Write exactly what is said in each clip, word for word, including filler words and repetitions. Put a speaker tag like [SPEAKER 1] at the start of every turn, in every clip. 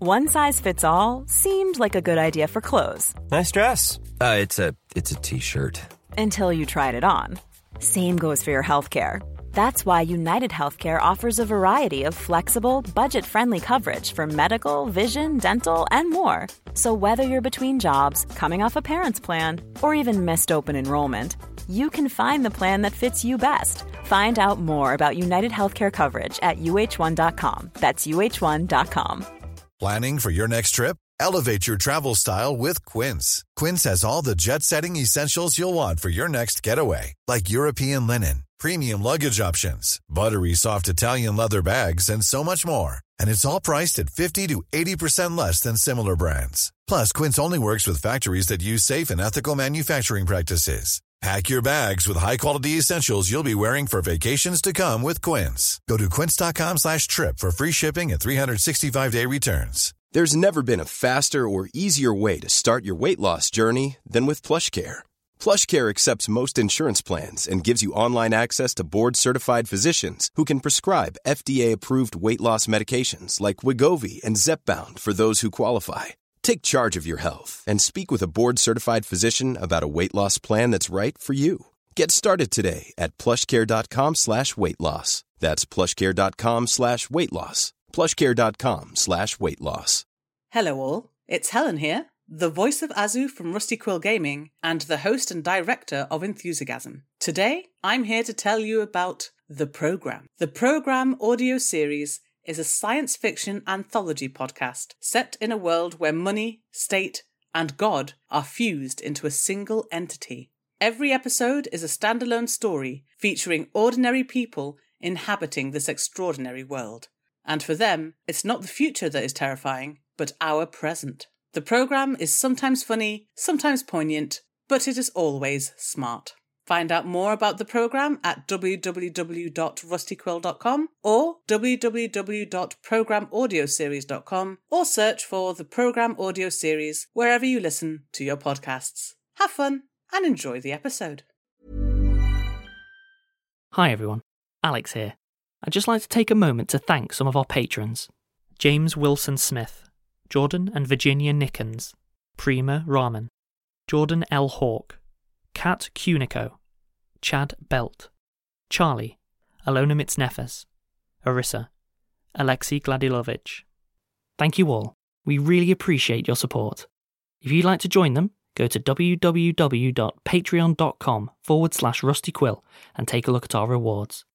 [SPEAKER 1] One size fits all seemed like a good idea for clothes.
[SPEAKER 2] Nice dress. Uh, it's a it's a t-shirt.
[SPEAKER 1] Until you tried it on. Same goes for your healthcare. That's why United Healthcare offers a variety of flexible, budget-friendly coverage for medical, vision, dental, and more. So whether you're between jobs, coming off a parent's plan, or even missed open enrollment, you can find the plan that fits you best. Find out more about United Healthcare coverage at U H one dot com. That's U H one dot com.
[SPEAKER 3] Planning for your next trip? Elevate your travel style with Quince. Quince has all the jet-setting essentials you'll want for your next getaway, like European linen, premium luggage options, buttery soft Italian leather bags, and so much more. And it's all priced at fifty to eighty percent less than similar brands. Plus, Quince only works with factories that use safe and ethical manufacturing practices. Pack your bags with high-quality essentials you'll be wearing for vacations to come with Quince. Go to quince.com slash trip for free shipping and three sixty-five day returns.
[SPEAKER 4] There's never been a faster or easier way to start your weight loss journey than with PlushCare. PlushCare accepts most insurance plans and gives you online access to board-certified physicians who can prescribe F D A-approved weight loss medications like Wegovy and Zepbound for those who qualify. Take charge of your health and speak with a board-certified physician about a weight loss plan that's right for you. Get started today at plushcare.com slash weight loss. That's plushcare.com slash weight loss. plushcare.com slash weight loss.
[SPEAKER 5] Hello all, it's Helen here, the voice of Azu from Rusty Quill Gaming and the host and director of Enthusiasm. Today, I'm here to tell you about The Program. The Program audio series is a science fiction anthology podcast set in a world where money, state, and God are fused into a single entity. Every episode is a standalone story featuring ordinary people inhabiting this extraordinary world. And for them, it's not the future that is terrifying, but our present. The program is sometimes funny, sometimes poignant, but it is always smart. Find out more about the program at w w w dot rusty quill dot com or w w w dot program audio series dot com, or search for the Program Audio Series wherever you listen to your podcasts. Have fun and enjoy the episode.
[SPEAKER 6] Hi everyone, Alex here. I'd just like to take a moment to thank some of our patrons. James Wilson Smith, Jordan and Virginia Nickens, Prima Rahman, Jordan L. Hawke, Kat Cunico, Chad Belt, Charlie, Alona Mitznefes, Arissa, Alexei Gladilovich. Thank you all. We really appreciate your support. If you'd like to join them, go to w w w dot patreon dot com forward slash rustyquill and take a look at our rewards.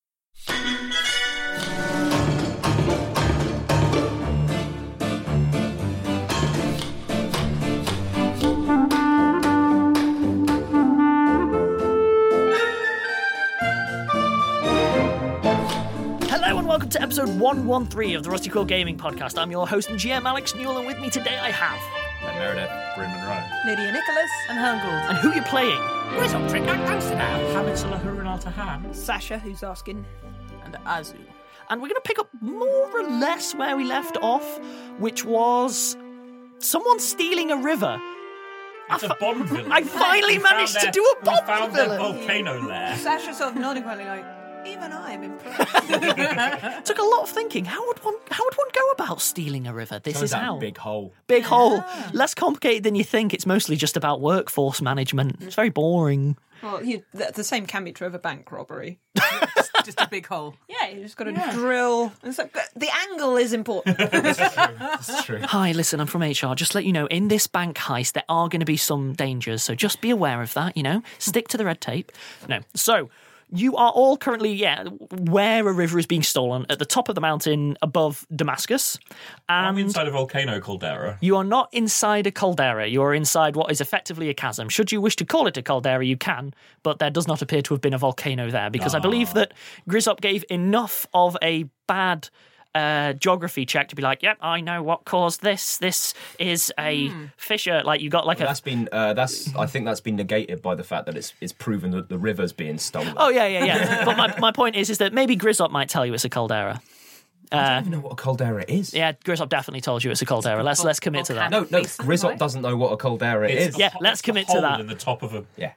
[SPEAKER 6] Welcome to episode one thirteen of the Rusty Quill Gaming Podcast. I'm your host and G M, Alex Newell, and with me today I have...
[SPEAKER 7] Ben Meredith, Bryn Monroe,
[SPEAKER 8] Lydia Nicholas, and Helen Gould.
[SPEAKER 6] And who are you playing?
[SPEAKER 8] Where's our trick Amsterdam?
[SPEAKER 7] Hamid Salahurunata Han,
[SPEAKER 8] Sasha, who's asking, and Azu.
[SPEAKER 6] And we're going to pick up more or less where we left off, which was someone stealing a river.
[SPEAKER 7] It's a bomb village.
[SPEAKER 6] I finally
[SPEAKER 7] We
[SPEAKER 6] managed
[SPEAKER 7] found
[SPEAKER 6] to
[SPEAKER 7] their-
[SPEAKER 6] do a bomb
[SPEAKER 7] We found
[SPEAKER 6] village.
[SPEAKER 7] their volcano lair.
[SPEAKER 8] Sasha sort of nodding, quietly like, even I am impressed.
[SPEAKER 6] Took a lot of thinking. How would one? How would one go about stealing a river? This
[SPEAKER 7] Turns
[SPEAKER 6] is
[SPEAKER 7] out
[SPEAKER 6] how.
[SPEAKER 7] big hole.
[SPEAKER 6] Big hole. Less complicated than you think. It's mostly just about workforce management. It's very boring.
[SPEAKER 8] Well, you, the, the same can be true of a bank robbery.
[SPEAKER 5] just, just a big hole.
[SPEAKER 8] Yeah, you just got to yeah. drill. It's like, the angle is important.
[SPEAKER 7] That's true. That's true.
[SPEAKER 6] Hi, listen, I'm from H R. Just let you know, in this bank heist, there are going to be some dangers, so just be aware of that, you know? Stick to the red tape. No. So... You are all currently, yeah, where a river is being stolen at the top of the mountain above Damascus. And
[SPEAKER 7] Are we inside a volcano caldera?
[SPEAKER 6] You are not inside a caldera. You are inside what is effectively a chasm. Should you wish to call it a caldera, you can, but there does not appear to have been a volcano there because oh. I believe that Grizzop gave enough of a bad... Uh, geography check to be like, yep, I know what caused this. This is a mm. fissure. Like you got like
[SPEAKER 9] well,
[SPEAKER 6] a.
[SPEAKER 9] That's been. Uh, that's. I think that's been negated by the fact that it's it's proven that the river's being stolen.
[SPEAKER 6] Oh yeah, yeah, yeah. But my my point is, is that maybe Grizzop might tell you it's a caldera.
[SPEAKER 9] Uh, I don't even know what a caldera is.
[SPEAKER 6] Yeah, Grizzop definitely told you it's a caldera. Let's let's commit to that.
[SPEAKER 9] No, no, Grizzop doesn't know what a caldera
[SPEAKER 7] it's
[SPEAKER 9] is.
[SPEAKER 6] Yeah, let's commit to that.
[SPEAKER 7] In the top of a
[SPEAKER 9] yeah.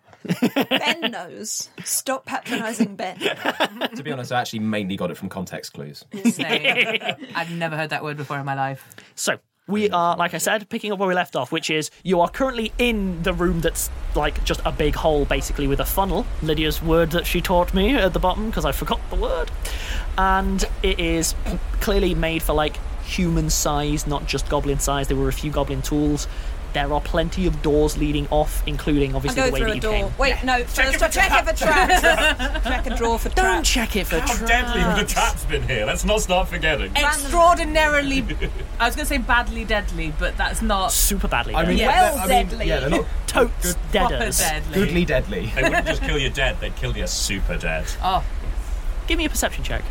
[SPEAKER 8] Ben knows. Stop patronising Ben.
[SPEAKER 9] To be honest, I actually mainly got it from context clues.
[SPEAKER 5] Same. I've never heard that word before in my life.
[SPEAKER 6] So, We are, like I said, picking up where we left off, which is you are currently in the room that's like just a big hole, basically, with a funnel. Lydia's word that she taught me at the bottom, because I forgot the word. And it is clearly made for like human size, not just goblin size. There were a few goblin tools. There are plenty of doors leading off, including obviously
[SPEAKER 8] I go
[SPEAKER 6] the way
[SPEAKER 8] through
[SPEAKER 6] that
[SPEAKER 8] a
[SPEAKER 6] you
[SPEAKER 8] door.
[SPEAKER 6] came.
[SPEAKER 8] Wait, no, check, check, check it for traps. Check a drawer for traps.
[SPEAKER 6] Don't check it for
[SPEAKER 7] How
[SPEAKER 6] traps.
[SPEAKER 7] deadly have the traps been here? Let's not start forgetting.
[SPEAKER 5] Extraordinarily, I was going to say badly deadly, but that's not.
[SPEAKER 6] Super badly.
[SPEAKER 9] I mean,
[SPEAKER 6] deadly.
[SPEAKER 8] Well
[SPEAKER 9] they're- I mean,
[SPEAKER 8] deadly.
[SPEAKER 9] yeah, they're not
[SPEAKER 6] Totes
[SPEAKER 5] Proper
[SPEAKER 6] deaders.
[SPEAKER 5] deadly.
[SPEAKER 9] goodly deadly.
[SPEAKER 7] They wouldn't just kill you dead, they'd kill you super dead.
[SPEAKER 5] Oh,
[SPEAKER 6] Give me a perception check.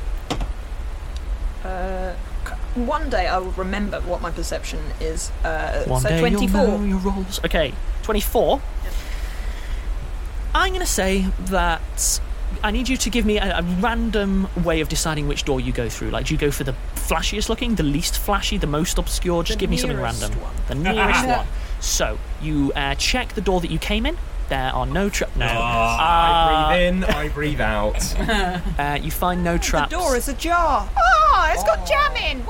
[SPEAKER 8] Uh, one day I will remember what my perception is. Uh,
[SPEAKER 6] One
[SPEAKER 8] so
[SPEAKER 6] day
[SPEAKER 8] twenty-four.
[SPEAKER 6] you'll know your rolls. Okay, twenty-four. I'm going to say that I need you to give me a, a random way of deciding which door you go through. Like, do you go for the flashiest looking, the least flashy, the most obscure? Just
[SPEAKER 8] The
[SPEAKER 6] give me something
[SPEAKER 8] nearest
[SPEAKER 6] random.
[SPEAKER 8] one.
[SPEAKER 6] The nearest one. So, you uh, check the door that you came in. There are no traps. No.
[SPEAKER 9] I breathe in, I breathe out.
[SPEAKER 6] Uh, you find no traps.
[SPEAKER 8] The door is ajar. Oh, it's got jam in.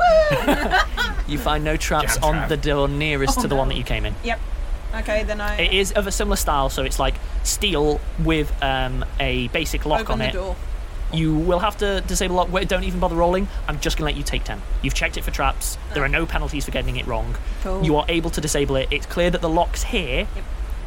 [SPEAKER 8] Woo!
[SPEAKER 6] You find no traps
[SPEAKER 9] Jam
[SPEAKER 6] on
[SPEAKER 9] trap.
[SPEAKER 6] the door nearest
[SPEAKER 8] Oh,
[SPEAKER 6] to the
[SPEAKER 8] no.
[SPEAKER 6] one that you came in.
[SPEAKER 8] Yep. Okay, then I
[SPEAKER 6] It is of a similar style, so it's like steel with um, a basic lock
[SPEAKER 8] open
[SPEAKER 6] on
[SPEAKER 8] the
[SPEAKER 6] it.
[SPEAKER 8] door.
[SPEAKER 6] You will have to disable lock. Wait, don't even bother rolling. I'm just going to let you take ten. You've checked it for traps. There are no penalties for getting it wrong.
[SPEAKER 8] Cool.
[SPEAKER 6] You are able to disable it. It's clear that the lock's here
[SPEAKER 8] Yep.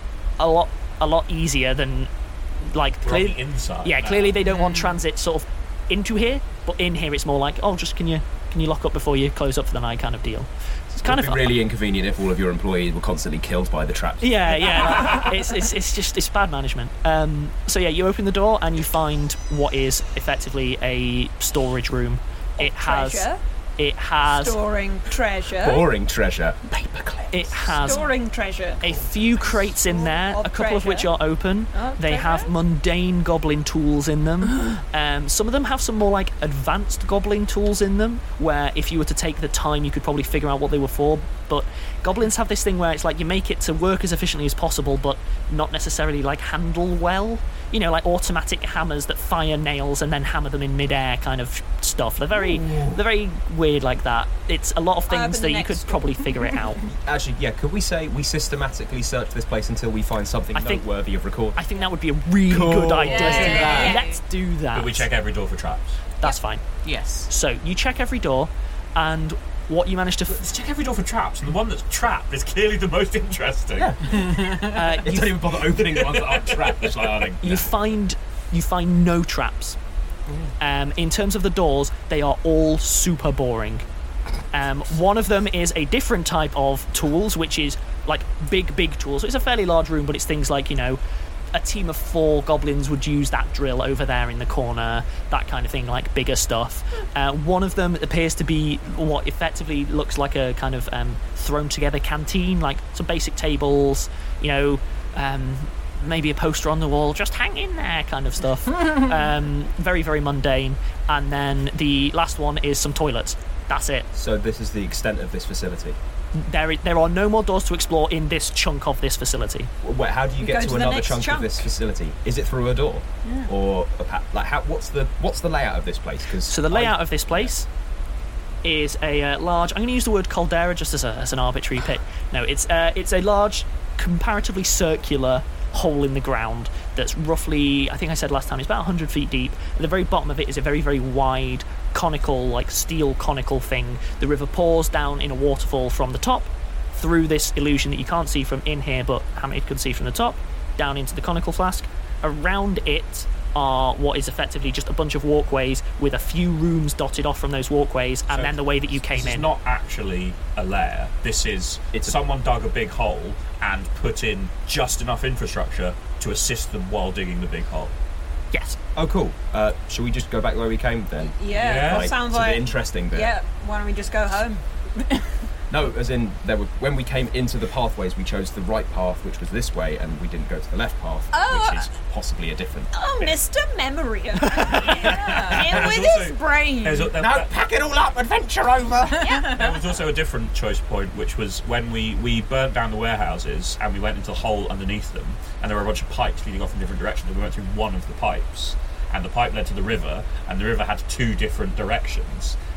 [SPEAKER 6] a lot a lot easier than, like,
[SPEAKER 7] We're on
[SPEAKER 6] clear,
[SPEAKER 7] the inside.
[SPEAKER 6] yeah,
[SPEAKER 7] now.
[SPEAKER 6] clearly they don't want transit sort of into here, but in here it's more like, oh, just can you can you lock up before you close up for the night kind of deal. It's kind
[SPEAKER 9] It'd
[SPEAKER 6] of
[SPEAKER 9] be really inconvenient if all of your employees were constantly killed by the traps.
[SPEAKER 6] Yeah, yeah. like, it's, it's it's just it's bad management. Um, so yeah, you open the door and you find what is effectively a storage room. It has
[SPEAKER 8] treasure.
[SPEAKER 6] it has
[SPEAKER 8] Storing treasure.
[SPEAKER 9] Boring treasure.
[SPEAKER 6] it has
[SPEAKER 8] Storing treasure.
[SPEAKER 6] a few crates in there,
[SPEAKER 8] Of
[SPEAKER 6] a couple of which
[SPEAKER 8] treasure.
[SPEAKER 6] are open.
[SPEAKER 8] Oh,
[SPEAKER 6] They
[SPEAKER 8] treasure.
[SPEAKER 6] have mundane goblin tools in them. um, some of them have some more like advanced goblin tools in them, where if you were to take the time, you could probably figure out what they were for. But goblins have this thing where it's like you make it to work as efficiently as possible, but not necessarily like handle well. You know, like automatic hammers that fire nails and then hammer them in midair, kind of stuff. They're very, they're very weird like that. It's a lot of
[SPEAKER 8] I open
[SPEAKER 6] things
[SPEAKER 8] the
[SPEAKER 6] that you
[SPEAKER 8] next
[SPEAKER 6] could
[SPEAKER 8] door.
[SPEAKER 6] probably figure it out.
[SPEAKER 9] Actually, yeah, could we say we systematically search this place until we find something
[SPEAKER 6] I think-
[SPEAKER 9] noteworthy of record?
[SPEAKER 6] I think that would be a really
[SPEAKER 9] Cool.
[SPEAKER 6] good idea.
[SPEAKER 9] Let's do
[SPEAKER 5] that.
[SPEAKER 6] Let's do that.
[SPEAKER 7] But we check every door for traps.
[SPEAKER 6] That's fine.
[SPEAKER 5] yes.
[SPEAKER 6] So you check every door, and what you manage to, f-
[SPEAKER 7] Let's check every door for traps, and the one that's trapped is clearly the most interesting.
[SPEAKER 6] uh,
[SPEAKER 9] Don't
[SPEAKER 6] you,
[SPEAKER 9] even bother opening the ones that aren't trapped. It's like, oh, like,
[SPEAKER 6] you find you find no traps. Um, in terms of the doors, they are all super boring. Um, one of them is a different type of tools, which is like big, big tools. So it's a fairly large room, but it's things like, you know, a team of four goblins would use that drill over there in the corner, that kind of thing, like bigger stuff. Uh, one of them appears to be what effectively looks like a kind of um, thrown together canteen, like some basic tables, you know, um, maybe a poster on the wall, just hang in there kind of stuff. um, very, very mundane. And then the last one is some toilets. That's it.
[SPEAKER 9] So this is the extent of this facility.
[SPEAKER 6] There, there are no more doors to explore in this chunk of this facility.
[SPEAKER 9] Wait, how do you
[SPEAKER 8] Go
[SPEAKER 9] get
[SPEAKER 8] to
[SPEAKER 9] to
[SPEAKER 8] the
[SPEAKER 9] another
[SPEAKER 8] next
[SPEAKER 9] chunk,
[SPEAKER 8] chunk.
[SPEAKER 9] of this facility? Is it through a door, or a pa- like how? What's the what's the layout of this place? Because
[SPEAKER 6] So the layout of this place is a uh, large. I'm going to use the word caldera just as, a, as an arbitrary pick. No, it's uh, it's a large, comparatively circular hole in the ground that's roughly, I think I said last time, it's about one hundred feet deep. At the very bottom of it is a very, very wide, conical, like steel conical thing. The river pours down in a waterfall from the top through this illusion that you can't see from in here, but Hamid could see from the top, down into the conical flask. Around it are what is effectively just a bunch of walkways with a few rooms dotted off from those walkways, and
[SPEAKER 7] So
[SPEAKER 6] then the way that you came
[SPEAKER 7] This is
[SPEAKER 6] in.
[SPEAKER 7] not actually a lair. This is
[SPEAKER 9] It's a-
[SPEAKER 7] someone dug a big hole and put in just enough infrastructure to assist them while digging the big hole.
[SPEAKER 6] Yes.
[SPEAKER 9] Oh, cool. Uh, shall we just go back where we came then?
[SPEAKER 8] Yeah,
[SPEAKER 7] Yeah.
[SPEAKER 8] that
[SPEAKER 9] Like,
[SPEAKER 8] sounds
[SPEAKER 9] to the
[SPEAKER 8] like
[SPEAKER 9] interesting bit.
[SPEAKER 8] Yeah, why don't we just go home?
[SPEAKER 9] No, as in there were when we came into the pathways, we chose the right path, which was this way, and we didn't go to the left path,
[SPEAKER 8] Oh,
[SPEAKER 9] which is possibly a different.
[SPEAKER 8] Oh,
[SPEAKER 9] bit.
[SPEAKER 8] Mister Memory. yeah. In with
[SPEAKER 7] There's
[SPEAKER 8] his
[SPEAKER 7] also-
[SPEAKER 8] brain.
[SPEAKER 7] There's a- there,
[SPEAKER 9] No,
[SPEAKER 7] there-
[SPEAKER 9] pack it all up. Adventure over.
[SPEAKER 7] there was also a different choice point, which was when we, we burnt down the warehouses and we went into the hole underneath them, and there were a bunch of pipes leading off in different directions, and we went through one of the pipes, and the pipe led to the river, and the river had two different directions.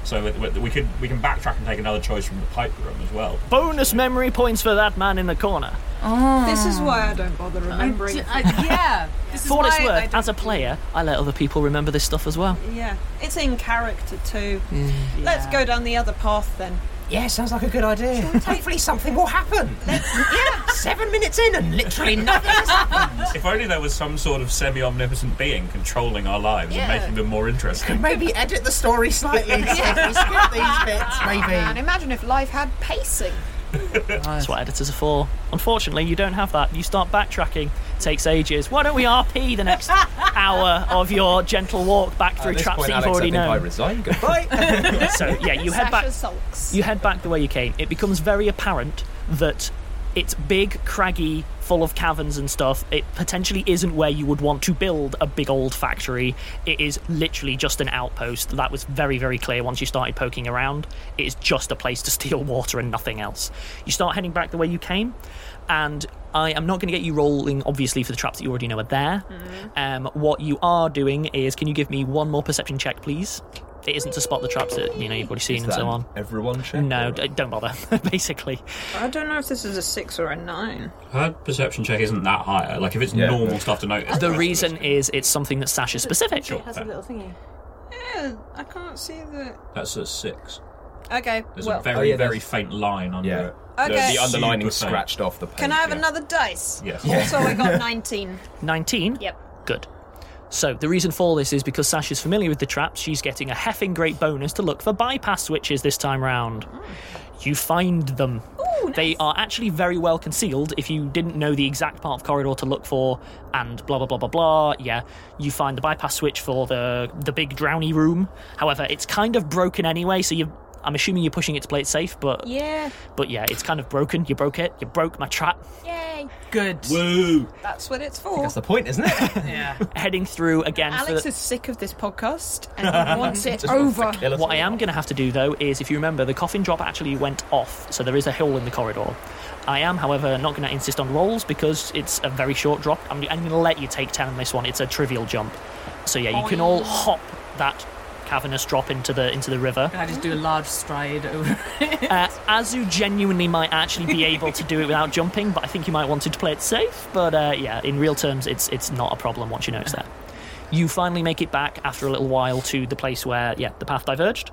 [SPEAKER 7] So we, we could we can backtrack and take another choice from the pipe room as well.
[SPEAKER 6] Bonus memory points for that man in the corner.
[SPEAKER 8] Oh. This is why I don't bother remembering.
[SPEAKER 5] I, I, yeah. This
[SPEAKER 6] For what it's
[SPEAKER 5] is why I
[SPEAKER 6] worth,
[SPEAKER 5] don't
[SPEAKER 6] as a player, I let other people remember this stuff as well.
[SPEAKER 8] Yeah, it's in character too.
[SPEAKER 6] Mm.
[SPEAKER 8] Let's go down the other path then.
[SPEAKER 9] Yeah, sounds like a good idea. Hopefully something will happen. Yeah, seven minutes in and literally nothing has happened.
[SPEAKER 7] If only there was some sort of semi-omnipotent being controlling our lives
[SPEAKER 8] Yeah.
[SPEAKER 7] and making them more interesting.
[SPEAKER 9] Maybe edit the story slightly. So we skip these bits, maybe.
[SPEAKER 8] And imagine if life had pacing.
[SPEAKER 6] That's what editors are for. Unfortunately, you don't have that. You start backtracking. It takes ages. Why don't we R P the next hour of your gentle walk back through
[SPEAKER 9] At this
[SPEAKER 6] traps
[SPEAKER 9] point,
[SPEAKER 6] that you've
[SPEAKER 9] Alex,
[SPEAKER 6] already
[SPEAKER 9] I think I
[SPEAKER 6] known?
[SPEAKER 9] resign. Goodbye.
[SPEAKER 6] So yeah, you head
[SPEAKER 8] Sasha
[SPEAKER 6] back.
[SPEAKER 8] sulks.
[SPEAKER 6] You head back the way you came. It becomes very apparent that it's big, craggy, full of caverns and stuff. It potentially isn't where you would want to build a big old factory. It is literally just an outpost. That was very, very clear once you started poking around. It is just a place to steal water and nothing else. You start heading back the way you came, and I am not going to get you rolling, obviously, for the traps that you already know are there. Mm-hmm. Um, what you are doing is, can you give me one more perception check, please? It isn't to spot the traps that you know you've already seen
[SPEAKER 9] Is
[SPEAKER 6] and
[SPEAKER 9] that
[SPEAKER 6] so
[SPEAKER 9] an
[SPEAKER 6] on.
[SPEAKER 9] everyone check?
[SPEAKER 6] No,
[SPEAKER 9] or-
[SPEAKER 6] d- don't bother. Basically,
[SPEAKER 8] I don't know if this is a six or a nine.
[SPEAKER 7] Her perception check isn't that high. Like, if it's
[SPEAKER 9] Yeah.
[SPEAKER 7] normal stuff to notice.
[SPEAKER 6] the
[SPEAKER 7] rest of
[SPEAKER 6] reason
[SPEAKER 7] it's-
[SPEAKER 6] is it's something that's Sasha specific.
[SPEAKER 7] Sure,
[SPEAKER 5] It has a
[SPEAKER 7] fair.
[SPEAKER 5] little thingy.
[SPEAKER 8] Yeah, I can't see the.
[SPEAKER 7] That's a six.
[SPEAKER 8] Okay,
[SPEAKER 7] There's
[SPEAKER 8] well,
[SPEAKER 7] a very,
[SPEAKER 9] Oh, yeah,
[SPEAKER 7] very
[SPEAKER 9] there's-
[SPEAKER 7] faint line under
[SPEAKER 9] Yeah.
[SPEAKER 7] it.
[SPEAKER 8] Okay.
[SPEAKER 9] The underlining
[SPEAKER 7] Super faint.
[SPEAKER 9] scratched off the page.
[SPEAKER 8] can I have
[SPEAKER 9] yeah.
[SPEAKER 8] another dice?
[SPEAKER 7] Yes.
[SPEAKER 8] Also, I got nineteen.
[SPEAKER 6] nineteen?
[SPEAKER 8] Yep.
[SPEAKER 6] Good. So, the reason for this is because Sasha's familiar with the traps, she's getting a heffing great bonus to look for bypass switches this time round. You find them.
[SPEAKER 8] Ooh, nice.
[SPEAKER 6] They are actually very well concealed. If you didn't know the exact part of the corridor to look for, and blah blah blah blah blah, yeah, you find the bypass switch for the the big drowny room. However, it's kind of broken anyway, so you. I'm assuming you're pushing it to play it safe, but
[SPEAKER 8] Yeah.
[SPEAKER 6] but yeah, it's kind of broken. You broke it. You broke my trap.
[SPEAKER 8] Yay.
[SPEAKER 5] Good.
[SPEAKER 7] Woo!
[SPEAKER 8] That's what it's for.
[SPEAKER 9] That's the point, isn't it?
[SPEAKER 5] Yeah.
[SPEAKER 6] Heading through again.
[SPEAKER 8] Alex
[SPEAKER 6] for,
[SPEAKER 8] is sick of this podcast and he wants it
[SPEAKER 9] Just wants to
[SPEAKER 8] over.
[SPEAKER 9] kill us
[SPEAKER 6] What I
[SPEAKER 9] all.
[SPEAKER 6] am going to have to do, though, is if you remember, the coffin drop actually went off, so there is a hole in the corridor. I am, however, not going to insist on rolls because it's a very short drop. I'm, I'm going to let you take ten on this one. It's a trivial jump. So yeah, you can all hop that cavernous drop into the into the river.
[SPEAKER 5] Can I just do a large stride over it?
[SPEAKER 6] Uh, Azu genuinely might actually be able to do it without jumping, but I think you might want to play it safe. But uh, yeah, in real terms, it's it's not a problem once you notice that. You finally make it back after a little while to the place where, yeah, the path diverged.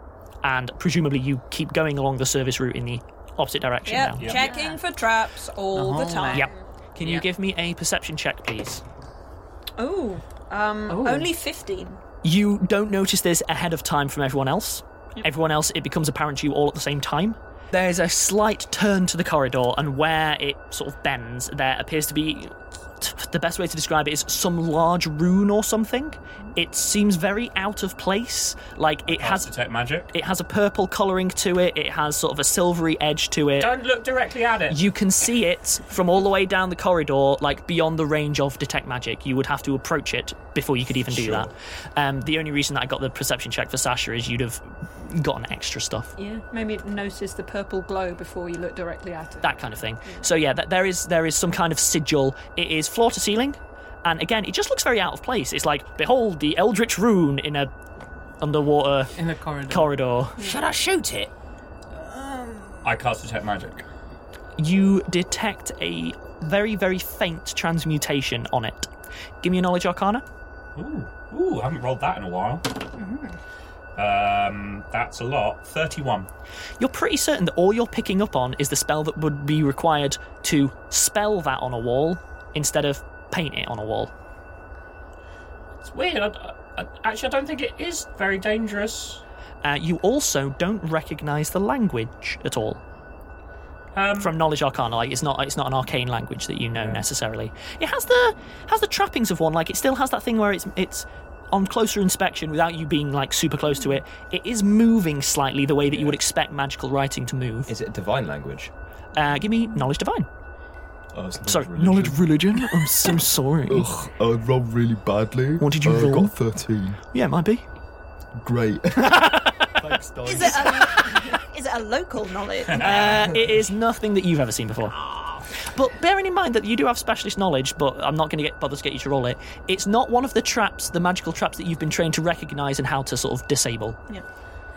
[SPEAKER 6] And presumably you keep going along the service route in the opposite direction
[SPEAKER 8] Yep,
[SPEAKER 6] now.
[SPEAKER 8] checking for traps all
[SPEAKER 5] The
[SPEAKER 8] the
[SPEAKER 5] whole
[SPEAKER 8] time.
[SPEAKER 5] way.
[SPEAKER 6] Yep. Can you
[SPEAKER 5] Yep.
[SPEAKER 6] give me a perception check, please?
[SPEAKER 8] Oh, um,
[SPEAKER 5] Ooh.
[SPEAKER 8] only fifteen.
[SPEAKER 6] You don't notice this ahead of time from everyone else. Everyone else, it becomes apparent to you all at the same time. There's a slight turn to the corridor, and where it sort of bends, there appears to be... The best way to describe it is some large rune or something. It seems very out of place. Like, it
[SPEAKER 7] Has
[SPEAKER 6] has...
[SPEAKER 7] detect magic.
[SPEAKER 6] It has a purple colouring to it. It has sort of a silvery edge to it.
[SPEAKER 7] Don't look directly at it.
[SPEAKER 6] You can see it from all the way down the corridor, like beyond the range of detect magic. You would have to approach it before you could even do
[SPEAKER 7] Sure.
[SPEAKER 6] that. Um, the only reason that I got the perception check for Sasha is you'd have gotten extra stuff,
[SPEAKER 8] Yeah, maybe notice the purple glow before you look directly at it.
[SPEAKER 6] that kind of thing. So yeah, th- there is there is some kind of sigil. It is floor to ceiling, and again, it just looks very out of place. It's like, behold the Eldritch Rune in a underwater
[SPEAKER 5] In the corridor.
[SPEAKER 6] corridor.
[SPEAKER 9] Should I shoot it?
[SPEAKER 7] I cast detect magic.
[SPEAKER 6] You detect a very, very faint transmutation on it. Give me a knowledge arcana.
[SPEAKER 7] Ooh, ooh, I haven't rolled that in a while. Um, that's a lot. Thirty-one.
[SPEAKER 6] You're pretty certain that all you're picking up on is the spell that would be required to spell that on a wall instead of paint it on a wall.
[SPEAKER 7] It's weird. I, I, actually, I don't think it is very dangerous.
[SPEAKER 6] Uh, you also don't recognise the language at all.
[SPEAKER 7] Um,
[SPEAKER 6] From knowledge arcana, like it's not it's not an arcane language that you know necessarily. It has the has the trappings of one. Like, it still has that thing where it's it's on closer inspection, without you being like super close to it, it is moving slightly the way that you would expect magical writing to move.
[SPEAKER 9] Is it a divine language?
[SPEAKER 6] Uh, give me knowledge divine.
[SPEAKER 9] Oh, it's
[SPEAKER 6] Sorry, knowledge religion. I'm so sorry.
[SPEAKER 10] Ugh, I rolled really badly.
[SPEAKER 6] What did you
[SPEAKER 10] I
[SPEAKER 6] roll?
[SPEAKER 10] got thirteen.
[SPEAKER 6] Yeah, it might be.
[SPEAKER 10] Great. Thanks, Dice.
[SPEAKER 8] Is it a, is it a local knowledge?
[SPEAKER 6] Uh, it is nothing that you've ever seen before. But bearing in mind that you do have specialist knowledge, but I'm not going to get bother to get you to roll it, it's not one of the traps, the magical traps that you've been trained to recognise and how to sort of disable.
[SPEAKER 8] Yeah.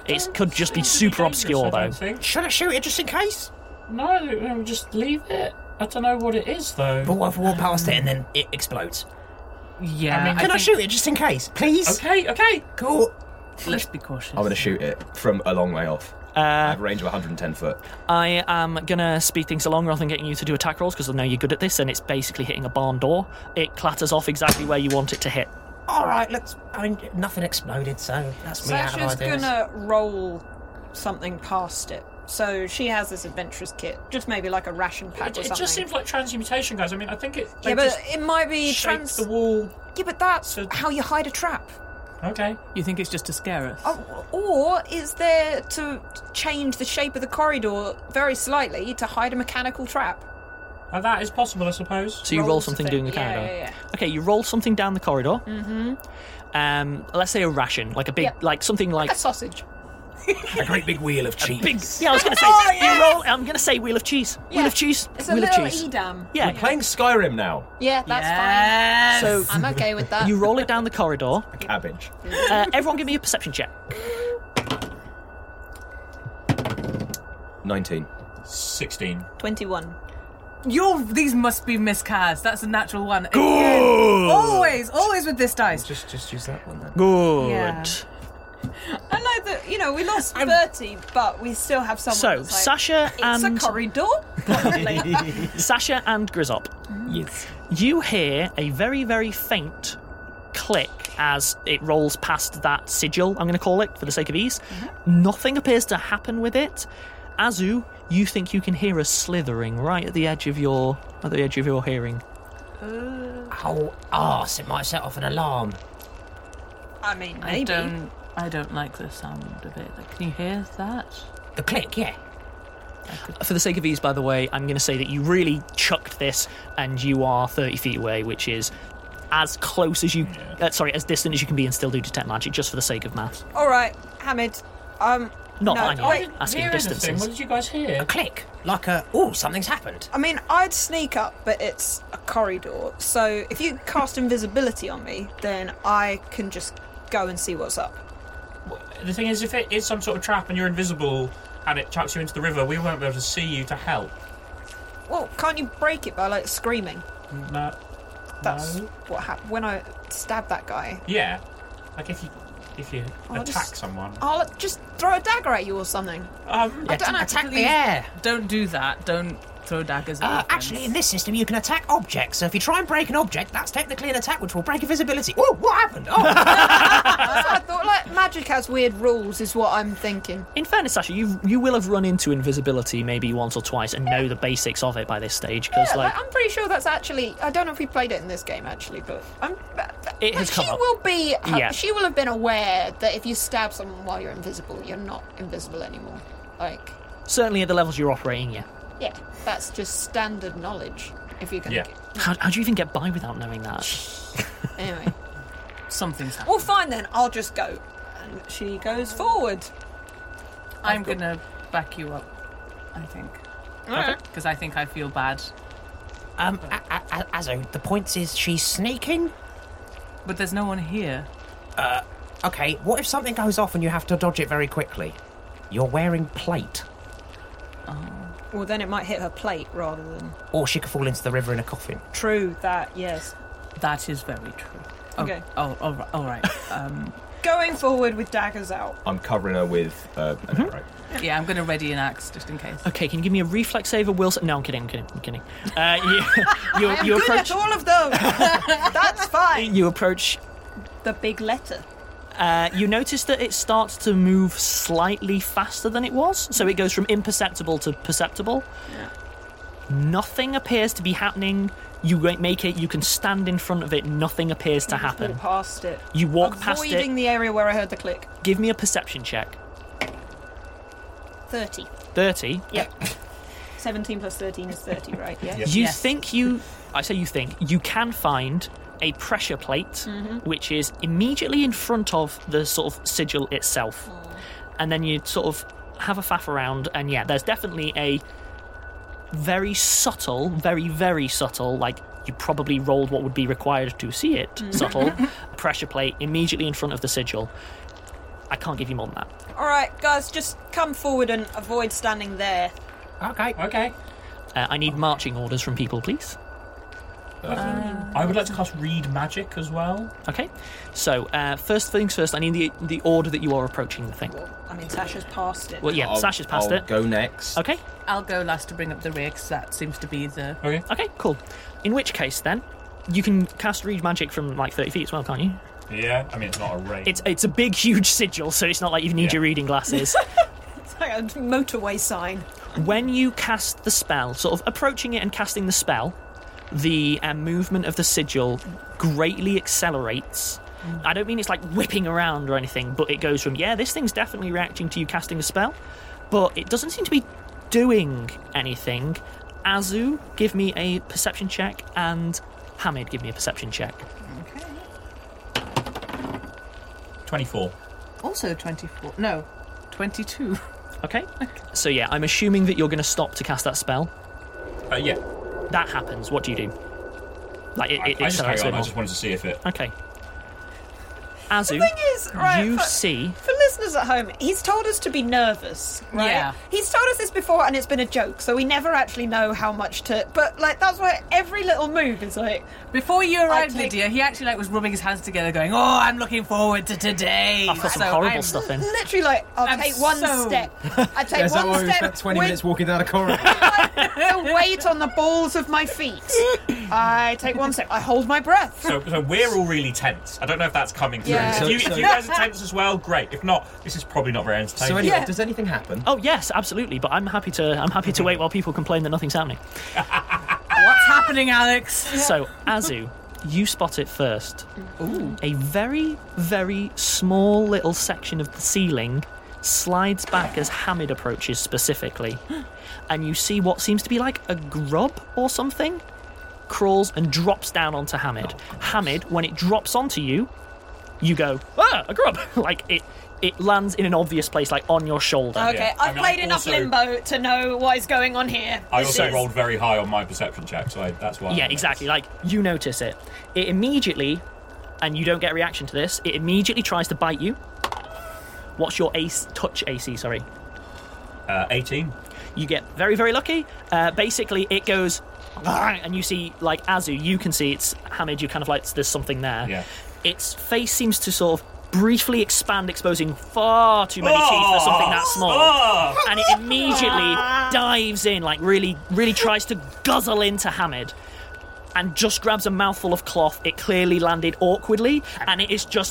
[SPEAKER 6] It could just be super obscure, though.
[SPEAKER 11] Should I shoot it just in case?
[SPEAKER 7] No, no, just leave it. I don't know what it is, though.
[SPEAKER 11] But what if we walk past it and then it explodes?
[SPEAKER 12] Yeah.
[SPEAKER 7] I mean,
[SPEAKER 11] Can I,
[SPEAKER 7] I
[SPEAKER 11] I shoot it just in case, please?
[SPEAKER 7] Okay, okay.
[SPEAKER 11] Cool.
[SPEAKER 12] Let's be cautious.
[SPEAKER 9] I'm going to shoot it from a long way off.
[SPEAKER 6] Uh,
[SPEAKER 9] I have a range of one hundred ten foot.
[SPEAKER 6] I am going to speed things along rather than getting you to do attack rolls because I know you're good at this, and it's basically hitting a barn door. It clatters off exactly where you want it to hit.
[SPEAKER 11] All right, let's. I mean, nothing exploded, so that's me out of
[SPEAKER 8] Sasha's
[SPEAKER 11] ideas.
[SPEAKER 8] gonna roll something past it. So she has this adventurous kit, just maybe like a ration pack
[SPEAKER 7] It,
[SPEAKER 8] or
[SPEAKER 7] it
[SPEAKER 8] something.
[SPEAKER 7] just seems like transmutation, guys. I mean, I think it. they
[SPEAKER 8] yeah, but
[SPEAKER 7] just
[SPEAKER 8] it might be
[SPEAKER 7] shape
[SPEAKER 8] trans.
[SPEAKER 7] the wall.
[SPEAKER 8] Yeah, but that's
[SPEAKER 7] to-
[SPEAKER 8] how you hide a trap.
[SPEAKER 7] Okay.
[SPEAKER 12] You think it's just to scare us?
[SPEAKER 8] Oh, or is there to change the shape of the corridor very slightly to hide a mechanical trap?
[SPEAKER 7] Uh, that is possible, I suppose.
[SPEAKER 6] So you roll,
[SPEAKER 8] Roll
[SPEAKER 6] something
[SPEAKER 8] something,
[SPEAKER 6] doing the
[SPEAKER 8] yeah,
[SPEAKER 6] corridor.
[SPEAKER 8] yeah, yeah.
[SPEAKER 6] Okay, you roll something down the corridor.
[SPEAKER 8] Mm-hmm.
[SPEAKER 6] Um, let's say a ration, like a big,
[SPEAKER 8] Yep.
[SPEAKER 6] like something like
[SPEAKER 8] A sausage.
[SPEAKER 11] A great big wheel of cheese.
[SPEAKER 6] big. Yeah, I was going to say.
[SPEAKER 8] Oh, yeah.
[SPEAKER 6] You roll. I'm going to say wheel of cheese.
[SPEAKER 8] Yeah.
[SPEAKER 6] Wheel of cheese.
[SPEAKER 8] It's a
[SPEAKER 6] wheel
[SPEAKER 8] little
[SPEAKER 6] of cheese.
[SPEAKER 8] edam.
[SPEAKER 6] Yeah.
[SPEAKER 9] We're playing Skyrim now.
[SPEAKER 8] Yeah, that's
[SPEAKER 12] Yes.
[SPEAKER 6] So
[SPEAKER 8] fine. I'm okay with that.
[SPEAKER 6] you roll it down the corridor.
[SPEAKER 9] A cabbage.
[SPEAKER 6] Uh, everyone, give me a perception check.
[SPEAKER 9] nineteen.
[SPEAKER 7] Sixteen.
[SPEAKER 8] twenty-one.
[SPEAKER 12] Your these must be miscast. That's a natural one. Again. Always, always with this dice.
[SPEAKER 9] Just, just use that one then.
[SPEAKER 6] Good.
[SPEAKER 12] Yeah.
[SPEAKER 8] I like that, you know, we lost Bertie, but we still have someone
[SPEAKER 6] So
[SPEAKER 8] that's like,
[SPEAKER 6] Sasha
[SPEAKER 8] it's
[SPEAKER 6] and
[SPEAKER 8] a corridor? Probably.
[SPEAKER 6] Sasha and Grizzop,
[SPEAKER 12] Yes.
[SPEAKER 6] you hear a very, very faint click as it rolls past that sigil, I'm going to call it, for the sake of ease.
[SPEAKER 8] Mm-hmm.
[SPEAKER 6] Nothing appears to happen with it. Azu, you think you can hear a slithering right at the edge of your at the edge of your hearing.
[SPEAKER 11] Oh, arse, it might set off an alarm.
[SPEAKER 8] I mean,
[SPEAKER 12] I
[SPEAKER 8] maybe.
[SPEAKER 12] don't. I don't like the sound of it. Like, can you hear that?
[SPEAKER 11] The click, yeah.
[SPEAKER 6] For the sake of ease, by the way, I'm going to say that you really chucked this and you are thirty feet away, which is as close as you... Uh, sorry, as distant as you can be and still do detect magic, just for the sake of maths.
[SPEAKER 8] All right, Hamid. Um,
[SPEAKER 6] Not
[SPEAKER 8] no,
[SPEAKER 6] that
[SPEAKER 8] I,
[SPEAKER 6] I'm asking
[SPEAKER 7] Hear anything?
[SPEAKER 6] distances.
[SPEAKER 7] What did you guys hear?
[SPEAKER 11] A click. Like a, oh, something's happened.
[SPEAKER 8] I mean, I'd sneak up, but it's a corridor. So if you cast invisibility on me, then I can just go and see what's up.
[SPEAKER 7] The thing is, if it is some sort of trap and you're invisible and it chucks you into the river, we won't be able to see you to help.
[SPEAKER 8] Well, can't you break it by like screaming?
[SPEAKER 7] No.
[SPEAKER 8] That's
[SPEAKER 7] No.
[SPEAKER 8] what happened when I stabbed that guy.
[SPEAKER 7] Yeah. Like if you if you
[SPEAKER 8] I'll
[SPEAKER 7] attack
[SPEAKER 8] just-
[SPEAKER 7] someone.
[SPEAKER 8] I'll just throw a dagger at you or something.
[SPEAKER 7] Um,
[SPEAKER 8] I don't know.
[SPEAKER 11] Attack the air.
[SPEAKER 12] Don't do that. Don't throw daggers at
[SPEAKER 11] Uh,
[SPEAKER 12] your friends.
[SPEAKER 11] actually, in this system, you can attack objects. So if you try and break an object, that's technically an attack which will break invisibility. Oh, what happened? Oh,
[SPEAKER 8] I thought like magic has weird rules, is what I'm thinking.
[SPEAKER 6] In fairness, Sasha, you you will have run into invisibility maybe once or twice and know the basics of it by this stage. Because
[SPEAKER 8] Yeah,
[SPEAKER 6] like,
[SPEAKER 8] like, I'm pretty sure that's actually. I don't know if we played it in this game actually, but I'm.
[SPEAKER 6] It has
[SPEAKER 8] but
[SPEAKER 6] come
[SPEAKER 8] she
[SPEAKER 6] up.
[SPEAKER 8] will be.
[SPEAKER 6] Yeah.
[SPEAKER 8] She will have been aware that if you stab someone while you're invisible, you're not invisible anymore. Like,
[SPEAKER 6] certainly at the levels you're operating, yeah.
[SPEAKER 8] yeah, that's just standard knowledge. If you can.
[SPEAKER 7] Yeah.
[SPEAKER 6] How, how do you even get by without knowing that?
[SPEAKER 8] Anyway,
[SPEAKER 12] Something's happened.
[SPEAKER 8] well, fine then. I'll just go. And she goes forward.
[SPEAKER 12] I'm gonna back you up. I think. Because I think I feel bad.
[SPEAKER 11] um, a- a- a- Azu, the point is she's sneaking.
[SPEAKER 12] But there's no one here.
[SPEAKER 11] Uh, okay. What if something goes off and you have to dodge it very quickly? You're wearing plate,
[SPEAKER 8] Well, then it might hit her plate rather than.
[SPEAKER 11] or she could fall into the river in a coffin.
[SPEAKER 8] True that. Yes.
[SPEAKER 12] That is very true. Oh,
[SPEAKER 8] Okay.
[SPEAKER 12] Oh, all right. All right. Um,
[SPEAKER 8] Going forward with daggers out.
[SPEAKER 9] I'm covering her with uh, an
[SPEAKER 6] Mm-hmm.
[SPEAKER 9] arrow.
[SPEAKER 12] yeah, I'm gonna ready an axe just in case.
[SPEAKER 6] Okay, can you give me a reflex save, Wilson? No, I'm kidding. I'm kidding. I'm kidding. Uh, you, you,
[SPEAKER 8] I am
[SPEAKER 6] you
[SPEAKER 8] good
[SPEAKER 6] approach.
[SPEAKER 8] at all of them. That's fine.
[SPEAKER 6] You approach.
[SPEAKER 8] The big letter.
[SPEAKER 6] Uh, you notice that it starts to move slightly faster than it was, so it goes from imperceptible to perceptible.
[SPEAKER 8] Yeah.
[SPEAKER 6] Nothing appears to be happening. You make it. You can stand in front of it. Nothing appears to happen.
[SPEAKER 8] Walk past it.
[SPEAKER 6] You walk past
[SPEAKER 8] Avoiding
[SPEAKER 6] it.
[SPEAKER 8] the area where I heard the click.
[SPEAKER 6] Give me a perception check.
[SPEAKER 8] Thirty.
[SPEAKER 6] Thirty.
[SPEAKER 8] Yep. Seventeen plus thirteen is thirty, right? Yeah.
[SPEAKER 6] You
[SPEAKER 12] Yes.
[SPEAKER 6] think you. I say you think you can find a pressure plate,
[SPEAKER 8] Mm-hmm.
[SPEAKER 6] which is immediately in front of the sort of sigil itself, and then you sort of have a faff around, and yeah, there's definitely a very subtle, very very subtle, like you probably rolled what would be required to see it,
[SPEAKER 8] Mm-hmm.
[SPEAKER 6] subtle pressure plate immediately in front of the sigil. I can't give you more than that.
[SPEAKER 8] All right, guys, just come forward and avoid standing there.
[SPEAKER 11] Okay, okay.
[SPEAKER 6] Uh, I need marching orders from people, please.
[SPEAKER 7] Uh, I would like to cast Read Magic as well.
[SPEAKER 6] Okay. So, uh, first things first, I need the the order that you are approaching the thing.
[SPEAKER 8] I mean, Sasha's passed it.
[SPEAKER 6] Well, yeah,
[SPEAKER 9] I'll,
[SPEAKER 6] Sasha's passed
[SPEAKER 9] I'll
[SPEAKER 6] it.
[SPEAKER 9] go next.
[SPEAKER 6] Okay.
[SPEAKER 12] I'll go last to bring up the rear, because that seems to be the...
[SPEAKER 7] Okay.
[SPEAKER 6] Okay, cool. In which case, then, you can cast Read Magic from, like, thirty feet as well, can't you?
[SPEAKER 7] Yeah, I mean, it's not a range.
[SPEAKER 6] It's it's a big, huge sigil, so it's not like you need
[SPEAKER 7] Yeah.
[SPEAKER 6] your reading glasses.
[SPEAKER 8] It's like a motorway sign.
[SPEAKER 6] When you cast the spell, sort of approaching it and casting the spell, the uh, movement of the sigil greatly accelerates. Mm. I don't mean it's like whipping around or anything, but it goes from, yeah, this thing's definitely reacting to you casting a spell, but it doesn't seem to be doing anything. Azu, give me a perception check, and Hamid, give me a perception check.
[SPEAKER 12] Okay.
[SPEAKER 7] twenty-four.
[SPEAKER 12] Also twenty-four. No, twenty-two.
[SPEAKER 6] Okay. So yeah, I'm assuming that you're going to stop to cast that spell.
[SPEAKER 7] Uh, yeah.
[SPEAKER 6] That happens. What do you do? Like it,
[SPEAKER 7] I,
[SPEAKER 6] it
[SPEAKER 7] I just carry
[SPEAKER 6] accelerates a
[SPEAKER 7] on.
[SPEAKER 6] bit
[SPEAKER 7] I
[SPEAKER 6] more.
[SPEAKER 7] just wanted to see if it...
[SPEAKER 6] Okay. Azu,
[SPEAKER 8] The thing is, right,
[SPEAKER 6] you
[SPEAKER 8] for,
[SPEAKER 6] see...
[SPEAKER 8] For listeners at home, he's told us to be nervous, right?
[SPEAKER 12] Yeah.
[SPEAKER 8] He's told us this before and it's been a joke, so we never actually know how much to... But, like, that's why every little move is like...
[SPEAKER 12] Before you arrived,
[SPEAKER 8] take-
[SPEAKER 12] Lydia, he actually like was rubbing his hands together going, oh, I'm looking forward to today.
[SPEAKER 6] I've got some
[SPEAKER 12] So
[SPEAKER 6] horrible
[SPEAKER 12] I'm-
[SPEAKER 6] stuff in.
[SPEAKER 8] Literally, like, I'll
[SPEAKER 12] I'm
[SPEAKER 8] take one
[SPEAKER 12] so-
[SPEAKER 8] step. I take
[SPEAKER 9] Yeah, is that
[SPEAKER 8] one
[SPEAKER 9] why we
[SPEAKER 8] step.
[SPEAKER 9] spent twenty
[SPEAKER 8] with
[SPEAKER 9] minutes walking down a corridor?
[SPEAKER 8] the weight on the balls of my feet. I take one step. I hold my breath.
[SPEAKER 7] So, so we're all really tense. I don't know if that's coming through.
[SPEAKER 8] Yeah.
[SPEAKER 7] If, you,
[SPEAKER 9] So-
[SPEAKER 7] if you guys are tense as well, great. If not, this is probably not very entertaining.
[SPEAKER 9] So anyway,
[SPEAKER 8] Yeah.
[SPEAKER 9] does anything happen?
[SPEAKER 6] Oh yes, absolutely. But I'm happy to. I'm happy to wait while people complain that nothing's happening.
[SPEAKER 12] What's happening, Alex?
[SPEAKER 6] So Azu, you spot it first. Ooh. A very, very small little section of the ceiling slides back as Hamid approaches specifically, and you see what seems to be like a grub or something crawls and drops down onto Hamid.
[SPEAKER 9] Oh,
[SPEAKER 6] Hamid, when it drops onto you, you go, ah, a grub. Like it, it lands in an obvious place, like on your shoulder.
[SPEAKER 8] Okay,
[SPEAKER 7] Yeah.
[SPEAKER 8] I've
[SPEAKER 7] I mean,
[SPEAKER 8] played
[SPEAKER 7] I
[SPEAKER 8] enough
[SPEAKER 7] also-
[SPEAKER 8] limbo to know what is going on here.
[SPEAKER 7] I
[SPEAKER 8] This
[SPEAKER 7] also
[SPEAKER 8] is-
[SPEAKER 7] rolled very high on my perception check, so I, that's why.
[SPEAKER 6] Yeah,
[SPEAKER 7] I'm
[SPEAKER 6] exactly. Like, you notice it. It immediately, and you don't get a reaction to this, it immediately tries to bite you. What's your ace touch A C, sorry?
[SPEAKER 7] Uh, eighteen.
[SPEAKER 6] You get very, very lucky. Uh, basically, it goes, and you see, like, Azu, you can see it's Hamid, you kind of like, there's something there.
[SPEAKER 7] Yeah.
[SPEAKER 6] Its face seems to sort of briefly expand, exposing far too many teeth for something that small.
[SPEAKER 7] Oh!
[SPEAKER 6] And it immediately dives in, like really, really tries to guzzle into Hamid, and just grabs a mouthful of cloth. It clearly landed awkwardly, and it is just.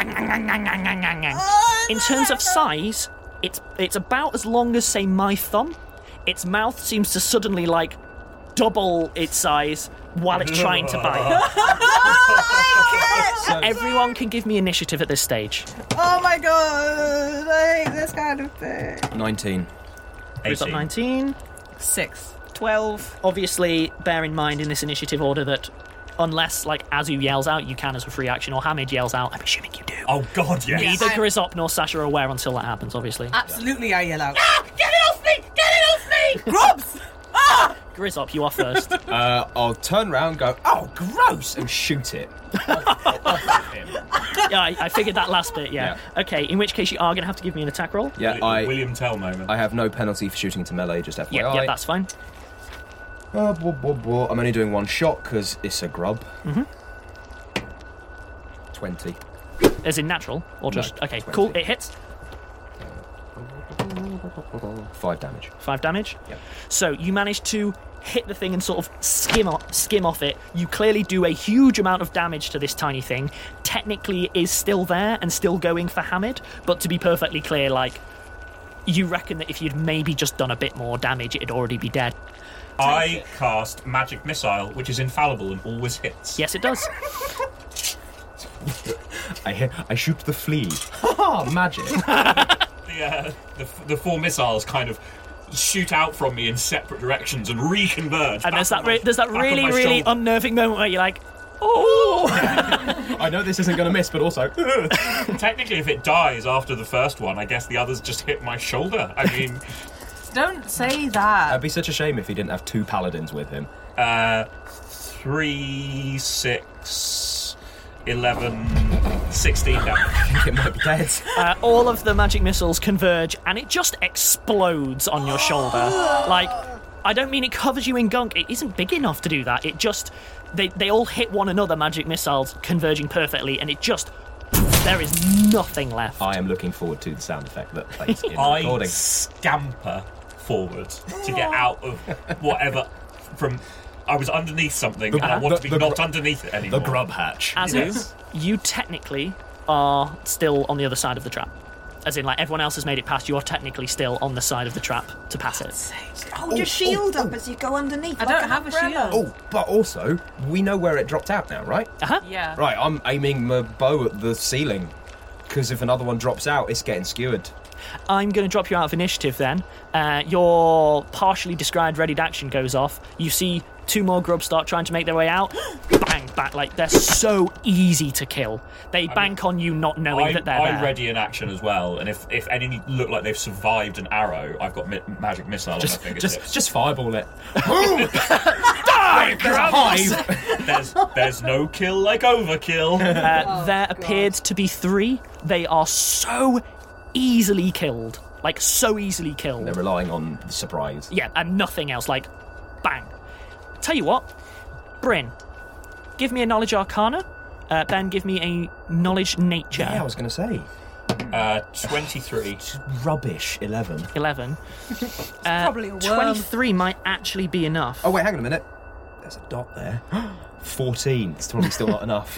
[SPEAKER 6] In terms of size, it's it's about as long as, say, my thumb. Its mouth seems to suddenly like double its size while it's trying to bite.
[SPEAKER 9] So-
[SPEAKER 6] Everyone can give me initiative at this stage.
[SPEAKER 12] Oh my god, I hate this kind of thing.
[SPEAKER 9] nineteen.
[SPEAKER 6] Who's up
[SPEAKER 7] eighteen.
[SPEAKER 6] nineteen?
[SPEAKER 12] Six.
[SPEAKER 8] twelve.
[SPEAKER 6] Obviously, bear in mind in this initiative order that unless, like, Azu yells out, you can as a free action, or Hamid yells out, I'm assuming you do.
[SPEAKER 7] Oh god, yes.
[SPEAKER 6] Neither
[SPEAKER 12] I'm-
[SPEAKER 6] Grizzop nor Sasha are aware until that happens, obviously.
[SPEAKER 12] Absolutely, I yell out. Ah, get it off me! Get it off me! Grubs! Ah!
[SPEAKER 6] Grizzop, you are first.
[SPEAKER 9] Uh, I'll turn around, go, oh, gross, and shoot it. off, off him.
[SPEAKER 6] Yeah, I, I figured that last bit, yeah. Okay, in which case you are going to have to give me an attack roll.
[SPEAKER 9] Yeah,
[SPEAKER 7] William,
[SPEAKER 9] I,
[SPEAKER 7] William Tell moment.
[SPEAKER 9] I have no penalty for shooting into melee, just F Y I.
[SPEAKER 6] Yeah, yeah, that's fine.
[SPEAKER 9] Uh, blah, blah, blah. I'm only doing one shot because it's a grub.
[SPEAKER 6] Mm-hmm.
[SPEAKER 9] twenty.
[SPEAKER 6] As in natural, or just...
[SPEAKER 9] No,
[SPEAKER 6] okay,
[SPEAKER 9] twenty.
[SPEAKER 6] cool, it hits.
[SPEAKER 9] Five damage.
[SPEAKER 6] Five damage.
[SPEAKER 9] Yep.
[SPEAKER 6] So you manage to hit the thing and sort of skim off, skim off it. You clearly do a huge amount of damage to this tiny thing. Technically, it is still there and still going for Hamid, but to be perfectly clear, like, you reckon that if you'd maybe just done a bit more damage, it'd already be dead.
[SPEAKER 7] I cast Magic Missile, which is infallible and always hits.
[SPEAKER 6] Yes, it does.
[SPEAKER 9] I hit, I shoot the flea. Ha magic.
[SPEAKER 7] The, uh, the, the four missiles kind of shoot out from me in separate directions and reconverge.
[SPEAKER 6] And there's
[SPEAKER 7] back
[SPEAKER 6] that,
[SPEAKER 7] on
[SPEAKER 6] re-
[SPEAKER 7] my-
[SPEAKER 6] there's that
[SPEAKER 7] back on
[SPEAKER 6] really,
[SPEAKER 7] my
[SPEAKER 6] really
[SPEAKER 7] shoulder.
[SPEAKER 6] unnerving moment where you're like, oh!
[SPEAKER 9] I know this isn't going to miss, but also...
[SPEAKER 7] Technically, if it dies after the first one, I guess the others just hit my shoulder. I mean,
[SPEAKER 12] Don't say that.
[SPEAKER 9] It'd be such a shame if he didn't have two paladins with him.
[SPEAKER 7] uh, three, six eleven, sixteen damage.
[SPEAKER 9] I think it might be dead.
[SPEAKER 6] Uh, all of the magic missiles converge, and it just explodes on your shoulder. Like, I don't mean it covers you in gunk. It isn't big enough to do that. It just... They, they all hit one another, magic missiles, converging perfectly, and it just... There is nothing left.
[SPEAKER 9] I am looking forward to the sound effect that plays in the
[SPEAKER 7] I
[SPEAKER 9] recording.
[SPEAKER 7] scamper forward to get out of whatever from... I was underneath something,
[SPEAKER 9] The-
[SPEAKER 7] and I want
[SPEAKER 9] the-
[SPEAKER 7] to be
[SPEAKER 9] the
[SPEAKER 7] not
[SPEAKER 9] gr-
[SPEAKER 7] underneath it anymore.
[SPEAKER 9] The grub hatch.
[SPEAKER 6] As
[SPEAKER 7] Yes.
[SPEAKER 6] you technically are still on the other side of the trap. As in, like, everyone else has made it past, you are technically still on the side of the trap to pass it.
[SPEAKER 8] Hold your shield up as you go underneath.
[SPEAKER 12] I
[SPEAKER 8] like
[SPEAKER 12] don't
[SPEAKER 8] an
[SPEAKER 12] have a
[SPEAKER 8] umbrella.
[SPEAKER 12] shield.
[SPEAKER 9] Oh, but also, we know where it dropped out now, right?
[SPEAKER 6] Uh-huh.
[SPEAKER 12] Yeah.
[SPEAKER 9] Right, I'm aiming my bow at the ceiling, because if another one drops out, it's getting skewered.
[SPEAKER 6] I'm going to drop you out of initiative then. Uh, your partially described readied action goes off. You see two more grubs start trying to make their way out. Bang, back. Like, they're so easy to kill. They bank on you not knowing
[SPEAKER 7] I,
[SPEAKER 6] that they're
[SPEAKER 7] I
[SPEAKER 6] there.
[SPEAKER 7] ready in action as well, and if, if any look like they've survived an arrow, I've got mi- magic missile
[SPEAKER 9] Just,
[SPEAKER 7] on my fingertips.
[SPEAKER 9] just, just fireball it.
[SPEAKER 6] Die,
[SPEAKER 9] There's a hive.
[SPEAKER 7] there's, there's no kill like overkill.
[SPEAKER 6] Uh, there appeared to be three. They are so easily killed. Like, so easily killed.
[SPEAKER 9] They're relying on the surprise.
[SPEAKER 6] Yeah, and nothing else. Like, bang. Tell you what, Bryn, give me a knowledge arcana. Uh, Ben, give me a knowledge nature.
[SPEAKER 9] Yeah, I was going to say.
[SPEAKER 7] Uh, twenty-three.
[SPEAKER 9] Rubbish. eleven.
[SPEAKER 6] eleven. Uh,
[SPEAKER 8] Probably a worm.
[SPEAKER 6] twenty-three might actually be enough.
[SPEAKER 9] Oh, wait, hang on a minute. There's a dot there. fourteen. It's probably still not enough.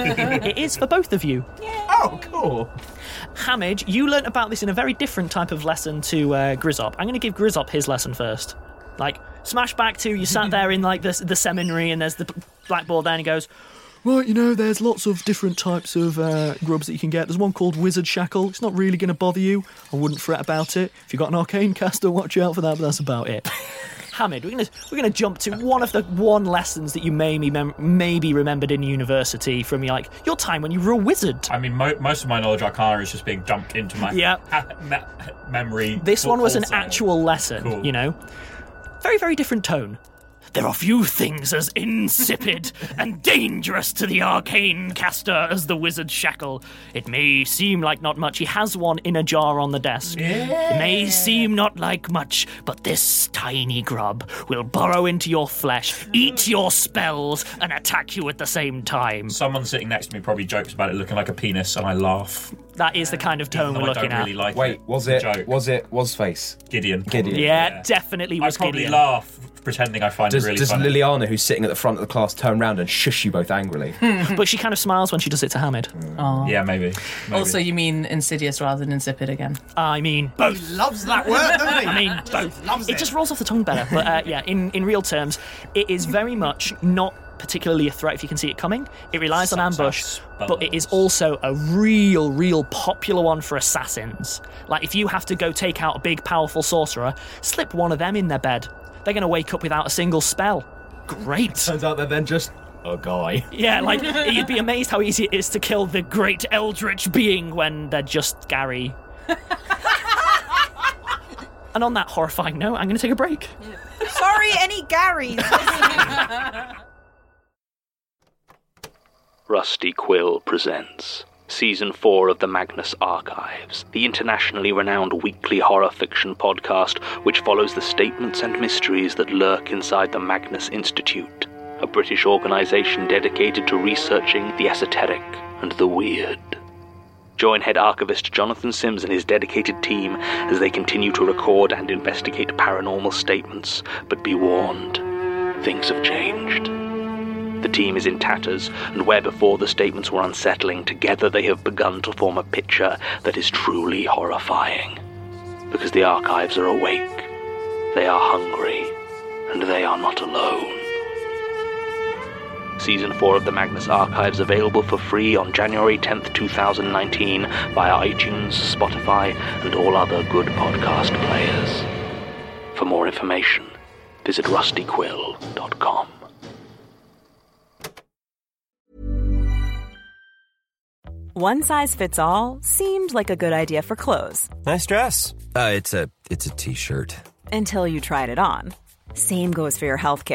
[SPEAKER 6] It is for both of you.
[SPEAKER 9] Oh, cool.
[SPEAKER 6] Hamid, you learnt about this in a very different type of lesson to uh, Grizzop. I'm going to give Grizzop his lesson first. Like, smash back to, you sat there in, like, the, the seminary, and there's the blackboard there, and he goes, right, you know, there's lots of different types of uh, grubs that you can get. There's one called Wizard Shackle. It's not really going to bother you. I wouldn't fret about it. If you've got an arcane caster, watch out for that, but that's about it. Hamid, we're going we're gonna jump to one of the one lessons that you maybe, mem- maybe remembered in university from, like, your time when you were a wizard.
[SPEAKER 7] I mean, mo- most of my knowledge arcana is just being dumped into my
[SPEAKER 6] Yeah.
[SPEAKER 7] ha- me- memory.
[SPEAKER 6] This one was an
[SPEAKER 7] wholesale.
[SPEAKER 6] actual lesson,
[SPEAKER 7] Cool.
[SPEAKER 6] you know? Very, very different tone. There are few things as insipid and dangerous to the arcane caster as the wizard shackle. It may seem like not much. He has one in a jar on the desk.
[SPEAKER 7] Yeah.
[SPEAKER 6] It may seem not like much, but this tiny grub will burrow into your flesh, eat your spells, and attack you at the same time.
[SPEAKER 7] Someone sitting next to me probably jokes about it looking like a penis, and I laugh.
[SPEAKER 6] That is the kind of tone
[SPEAKER 7] Even
[SPEAKER 6] we're
[SPEAKER 7] though I
[SPEAKER 6] looking
[SPEAKER 7] don't
[SPEAKER 6] at.
[SPEAKER 7] really like
[SPEAKER 9] Wait,
[SPEAKER 7] it.
[SPEAKER 9] was
[SPEAKER 7] It's
[SPEAKER 9] it?
[SPEAKER 7] a joke.
[SPEAKER 9] Was it? Was face?
[SPEAKER 7] Gideon?
[SPEAKER 9] Gideon.
[SPEAKER 6] Yeah,
[SPEAKER 7] Yeah.
[SPEAKER 6] definitely
[SPEAKER 7] I
[SPEAKER 6] was
[SPEAKER 7] probably
[SPEAKER 6] Gideon.
[SPEAKER 7] laugh pretending I find
[SPEAKER 9] Does,
[SPEAKER 7] it really
[SPEAKER 9] does
[SPEAKER 7] funny.
[SPEAKER 9] Liliana, who's sitting at the front of the class, turn around and shush you both angrily?
[SPEAKER 6] But she kind of smiles when she does it to Hamid.
[SPEAKER 12] Oh.
[SPEAKER 7] Yeah, maybe. maybe.
[SPEAKER 12] Also, you mean insidious rather than insipid again?
[SPEAKER 6] I mean, both.
[SPEAKER 11] He loves that word, doesn't he?
[SPEAKER 6] I mean, both.
[SPEAKER 11] Loves
[SPEAKER 6] It
[SPEAKER 11] it.
[SPEAKER 6] just rolls off the tongue better. But uh, yeah, in, in real terms, it is very much not particularly a threat if you can see it coming. It relies on
[SPEAKER 7] Sucks
[SPEAKER 6] ambush,
[SPEAKER 7] out
[SPEAKER 6] but it is
[SPEAKER 7] spells.
[SPEAKER 6] also a real, real popular one for assassins. Like, if you have to go take out a big, powerful sorcerer, slip one of them in their bed. They're going to wake up without a single spell. Great.
[SPEAKER 9] Turns out they're then just a guy.
[SPEAKER 6] Yeah, like, you'd be amazed how easy it is to kill the great eldritch being when they're just Gary. And on that horrifying note, I'm going to take a break.
[SPEAKER 8] Sorry, any Garys.
[SPEAKER 13] Rusty Quill presents Season four of the Magnus Archives, the internationally renowned weekly horror fiction podcast which follows the statements and mysteries that lurk inside the Magnus Institute, a British organisation dedicated to researching the esoteric and the weird. Join head archivist Jonathan Sims and his dedicated team as they continue to record and investigate paranormal statements, but be warned, things have changed. The team is in tatters, and where before the statements were unsettling, together they have begun to form a picture that is truly horrifying. Because the archives are awake, they are hungry, and they are not alone. Season four of the Magnus Archives available for free on January tenth, twenty nineteen via iTunes, Spotify, and all other good podcast players. For more information, visit rusty quill dot com.
[SPEAKER 1] One size fits all seemed like a good idea for clothes.
[SPEAKER 2] Nice dress. Uh, it's a it's a t-shirt.
[SPEAKER 1] Until you tried it on. Same goes for your healthcare.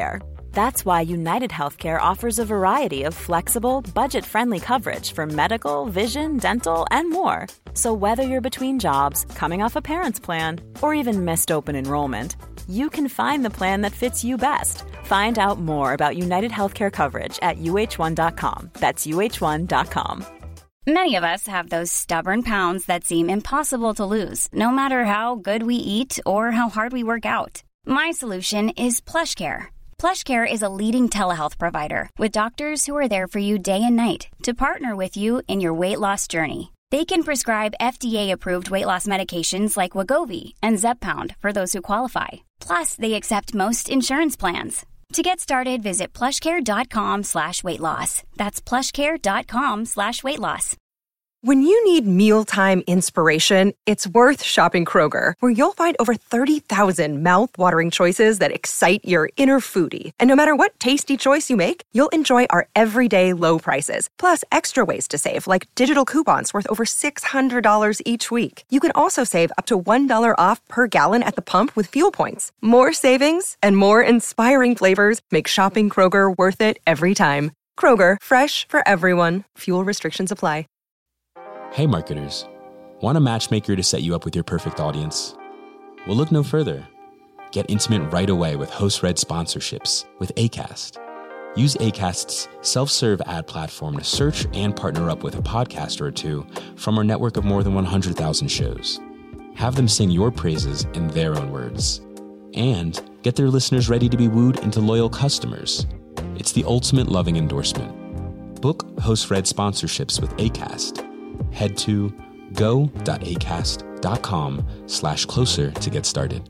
[SPEAKER 1] That's why United Healthcare offers a variety of flexible, budget-friendly coverage for medical, vision, dental, and more. So whether you're between jobs, coming off a parent's plan, or even missed open enrollment, you can find the plan that fits you best. Find out more about United Healthcare coverage at U H one dot com. That's U H one dot com.
[SPEAKER 14] Many of us have those stubborn pounds that seem impossible to lose, no matter how good we eat or how hard we work out. My solution is PlushCare. PlushCare is a leading telehealth provider with doctors who are there for you day and night to partner with you in your weight loss journey. They can prescribe F D A-approved weight loss medications like Wegovy and Zepbound for those who qualify. Plus, they accept most insurance plans. To get started, visit plushcare.com slash weight loss. That's plushcare.com slash weight loss.
[SPEAKER 15] When you need mealtime inspiration, it's worth shopping Kroger, where you'll find over thirty thousand mouth-watering choices that excite your inner foodie. And no matter what tasty choice you make, you'll enjoy our everyday low prices, plus extra ways to save, like digital coupons worth over six hundred dollars each week. You can also save up to one dollar off per gallon at the pump with fuel points. More savings and more inspiring flavors make shopping Kroger worth it every time. Kroger, fresh for everyone. Fuel restrictions apply.
[SPEAKER 16] Hey marketers, want a matchmaker to set you up with your perfect audience? Well, look no further. Get intimate right away with host-read sponsorships with Acast. Use Acast's self-serve ad platform to search and partner up with a podcaster or two from our network of more than one hundred thousand shows. Have them sing your praises in their own words. And get their listeners ready to be wooed into loyal customers. It's the ultimate loving endorsement. Book host-read sponsorships with Acast. Head to go.acast.com slash closer to get started.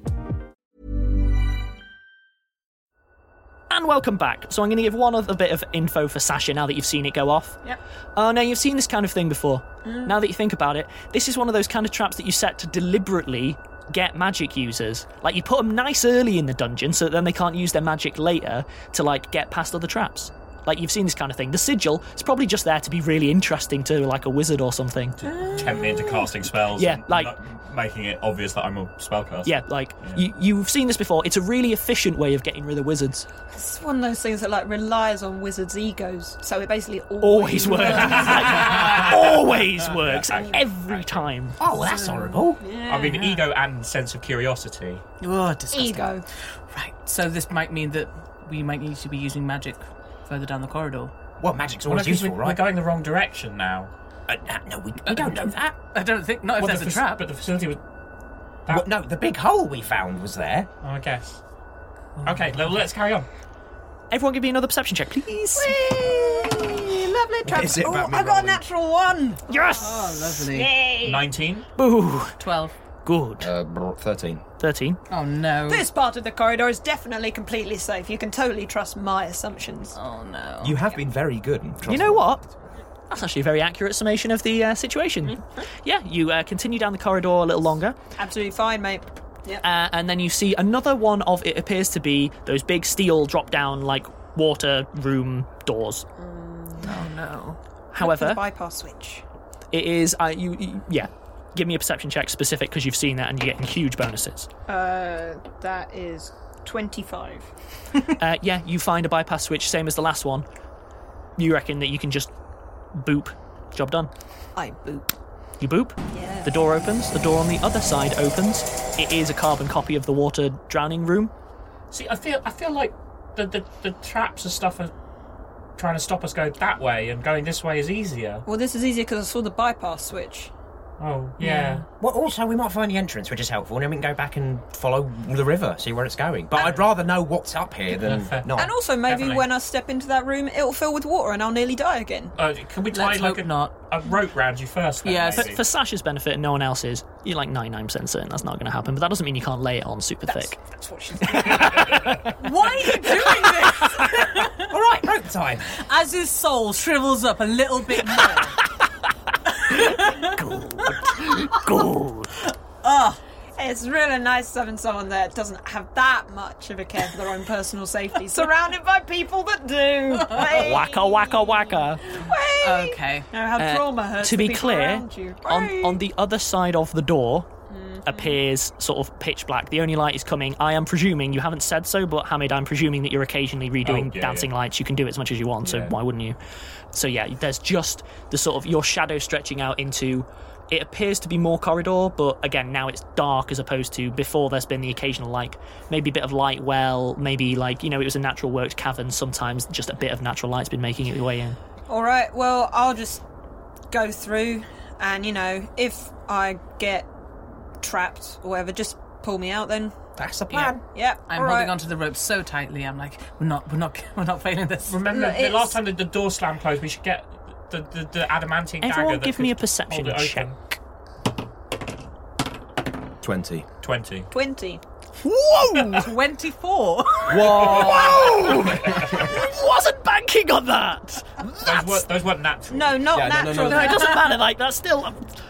[SPEAKER 6] And welcome back. So I'm going to give one other bit of info for Sasha now that you've seen it go off.
[SPEAKER 8] Yep.
[SPEAKER 6] Oh, now you've seen this kind of thing before.
[SPEAKER 8] Mm.
[SPEAKER 6] Now that you think about it, this is one of those kind of traps that you set to deliberately get magic users. Like, you put them nice early in the dungeon so that then they can't use their magic later to, like, get past other traps. Like, you've seen this kind of thing. The sigil is probably just there to be really interesting to, like, a wizard or something.
[SPEAKER 7] To tempt me into casting spells.
[SPEAKER 6] Yeah,
[SPEAKER 7] and
[SPEAKER 6] like...
[SPEAKER 7] making it obvious that I'm a spellcaster.
[SPEAKER 6] Yeah, like, yeah. You, you've seen this before. It's a really efficient way of getting rid of wizards.
[SPEAKER 8] It's one of those things that, like, relies on wizards' egos. So it basically always,
[SPEAKER 6] always works. like, always
[SPEAKER 7] Yeah,
[SPEAKER 6] works.
[SPEAKER 7] actually,
[SPEAKER 6] every
[SPEAKER 7] actually.
[SPEAKER 6] time.
[SPEAKER 11] Oh, well, that's horrible.
[SPEAKER 8] Yeah.
[SPEAKER 7] I mean, ego and sense of curiosity.
[SPEAKER 12] Oh, disgusting.
[SPEAKER 8] Ego.
[SPEAKER 12] Right, so this might mean that we might need to be using magic further down the corridor.
[SPEAKER 11] Well, magic's
[SPEAKER 7] Well,
[SPEAKER 11] always
[SPEAKER 7] no, 'cause
[SPEAKER 11] useful,
[SPEAKER 7] we,
[SPEAKER 11] right?
[SPEAKER 7] We're going the wrong direction now.
[SPEAKER 11] Uh, uh, no, we, we don't know that.
[SPEAKER 12] I don't think... Not if
[SPEAKER 7] well,
[SPEAKER 12] there's
[SPEAKER 7] the
[SPEAKER 12] a
[SPEAKER 7] fac-
[SPEAKER 12] trap.
[SPEAKER 7] But the facility was...
[SPEAKER 11] Well, no, the big hole we found was there.
[SPEAKER 7] Oh, I guess. Okay, well, let's carry on.
[SPEAKER 6] Everyone give me another perception check, please.
[SPEAKER 8] Whee! Lovely trap.
[SPEAKER 9] is it
[SPEAKER 8] Oh,
[SPEAKER 9] about me
[SPEAKER 8] I got a
[SPEAKER 9] rolling?
[SPEAKER 8] natural one.
[SPEAKER 6] Yes!
[SPEAKER 12] Oh, lovely.
[SPEAKER 8] Yay.
[SPEAKER 7] nineteen.
[SPEAKER 6] Boo.
[SPEAKER 12] twelve.
[SPEAKER 6] Good.
[SPEAKER 9] Uh, br- thirteen.
[SPEAKER 6] thirteen.
[SPEAKER 12] Oh, no.
[SPEAKER 8] This part of the corridor is definitely completely safe. You can totally trust my assumptions.
[SPEAKER 12] Oh, no.
[SPEAKER 9] You have been very good. And
[SPEAKER 6] You know what? That's actually a very accurate summation of the uh, situation.
[SPEAKER 8] Mm-hmm.
[SPEAKER 6] Yeah, you uh, continue down the corridor a little longer.
[SPEAKER 8] Absolutely fine, mate. Yep.
[SPEAKER 6] Uh, and then you see another one of, it appears to be those big steel drop-down, like, water room doors.
[SPEAKER 12] Oh, no.
[SPEAKER 6] However,
[SPEAKER 8] the bypass switch.
[SPEAKER 6] it is, uh, you, you, yeah, give me a perception check specific because you've seen that and you're getting huge bonuses.
[SPEAKER 8] Uh, that is twenty-five.
[SPEAKER 6] uh, yeah, you find a bypass switch, same as the last one. You reckon that you can just boop, job done.
[SPEAKER 8] I boop.
[SPEAKER 6] You boop,
[SPEAKER 8] Yeah.
[SPEAKER 6] the door opens, the door on the other side opens. It is a carbon copy of the water drowning room.
[SPEAKER 7] See, I feel I feel like the, the, the traps and stuff are trying to stop us going that way, and going this way is easier.
[SPEAKER 8] Well, this is easier because I saw the bypass switch.
[SPEAKER 7] Oh, yeah.
[SPEAKER 11] Well, also, we might find the entrance, which is helpful, and then we can go back and follow the river, see where it's going. But I'd rather know what's up here than not.
[SPEAKER 8] And also, maybe
[SPEAKER 7] Definitely.
[SPEAKER 8] when I step into that room, it'll fill with water and I'll nearly die again.
[SPEAKER 7] Uh, can we tie
[SPEAKER 12] Let's
[SPEAKER 7] like
[SPEAKER 12] hope
[SPEAKER 7] a,
[SPEAKER 12] not.
[SPEAKER 7] a rope round you first? Then,
[SPEAKER 12] Yes.
[SPEAKER 6] For,
[SPEAKER 7] maybe?
[SPEAKER 6] for Sasha's benefit and no one else's, you're like ninety-nine percent certain that's not going to happen, but that doesn't mean you can't lay it on super
[SPEAKER 8] That's,
[SPEAKER 6] thick.
[SPEAKER 8] that's what she's
[SPEAKER 12] Why are you doing this?
[SPEAKER 11] All right, rope time.
[SPEAKER 12] As his soul shrivels up a little bit more.
[SPEAKER 6] Good.
[SPEAKER 8] Oh, it's really nice having someone there that doesn't have that much of a care for their own personal safety, surrounded by people that do.
[SPEAKER 6] Waka waka waka.
[SPEAKER 12] Okay.
[SPEAKER 8] Know how
[SPEAKER 6] Uh,
[SPEAKER 8] trauma hurts
[SPEAKER 6] to
[SPEAKER 8] the
[SPEAKER 6] be
[SPEAKER 8] people
[SPEAKER 6] clear,
[SPEAKER 8] around you.
[SPEAKER 6] on,
[SPEAKER 8] Whee!
[SPEAKER 6] on the other side of the door, appears sort of pitch black. The only light is coming. I am presuming, you haven't said so, but Hamid, I'm presuming that you're occasionally redoing
[SPEAKER 7] Oh, yeah,
[SPEAKER 6] dancing
[SPEAKER 7] yeah.
[SPEAKER 6] lights. You can do it as much as you want, so
[SPEAKER 7] Yeah.
[SPEAKER 6] why wouldn't you? So yeah, there's just the sort of your shadow stretching out into... It appears to be more corridor, but again, now it's dark as opposed to before there's been the occasional, like, maybe a bit of light well, maybe, like, you know, it was a natural worked cavern. Sometimes just a bit of natural light's been making its way in.
[SPEAKER 8] All right, well, I'll just go through, and, you know, if I get trapped or whatever, just pull me out then.
[SPEAKER 11] That's the
[SPEAKER 12] plan.
[SPEAKER 8] Yeah,
[SPEAKER 12] I'm
[SPEAKER 8] all
[SPEAKER 12] holding
[SPEAKER 8] right.
[SPEAKER 12] onto the rope so tightly. I'm like, we're not, we're not, we're not failing this.
[SPEAKER 7] Remember
[SPEAKER 8] Look,
[SPEAKER 7] the
[SPEAKER 8] it's-
[SPEAKER 7] last time that the door slammed closed, we should get the, the, the adamantine
[SPEAKER 6] Everyone
[SPEAKER 7] dagger. that
[SPEAKER 6] give me
[SPEAKER 7] could
[SPEAKER 6] a perception
[SPEAKER 7] hold it
[SPEAKER 6] check.
[SPEAKER 7] open.
[SPEAKER 9] twenty.
[SPEAKER 7] twenty.
[SPEAKER 8] twenty.
[SPEAKER 6] Whoa!
[SPEAKER 12] twenty-four.
[SPEAKER 6] Whoa! Wasn't banking on that.
[SPEAKER 7] Those weren't, those weren't natural.
[SPEAKER 8] No, not
[SPEAKER 9] Yeah, no, no,
[SPEAKER 8] natural.
[SPEAKER 9] no,
[SPEAKER 6] No, it doesn't matter. Like that's still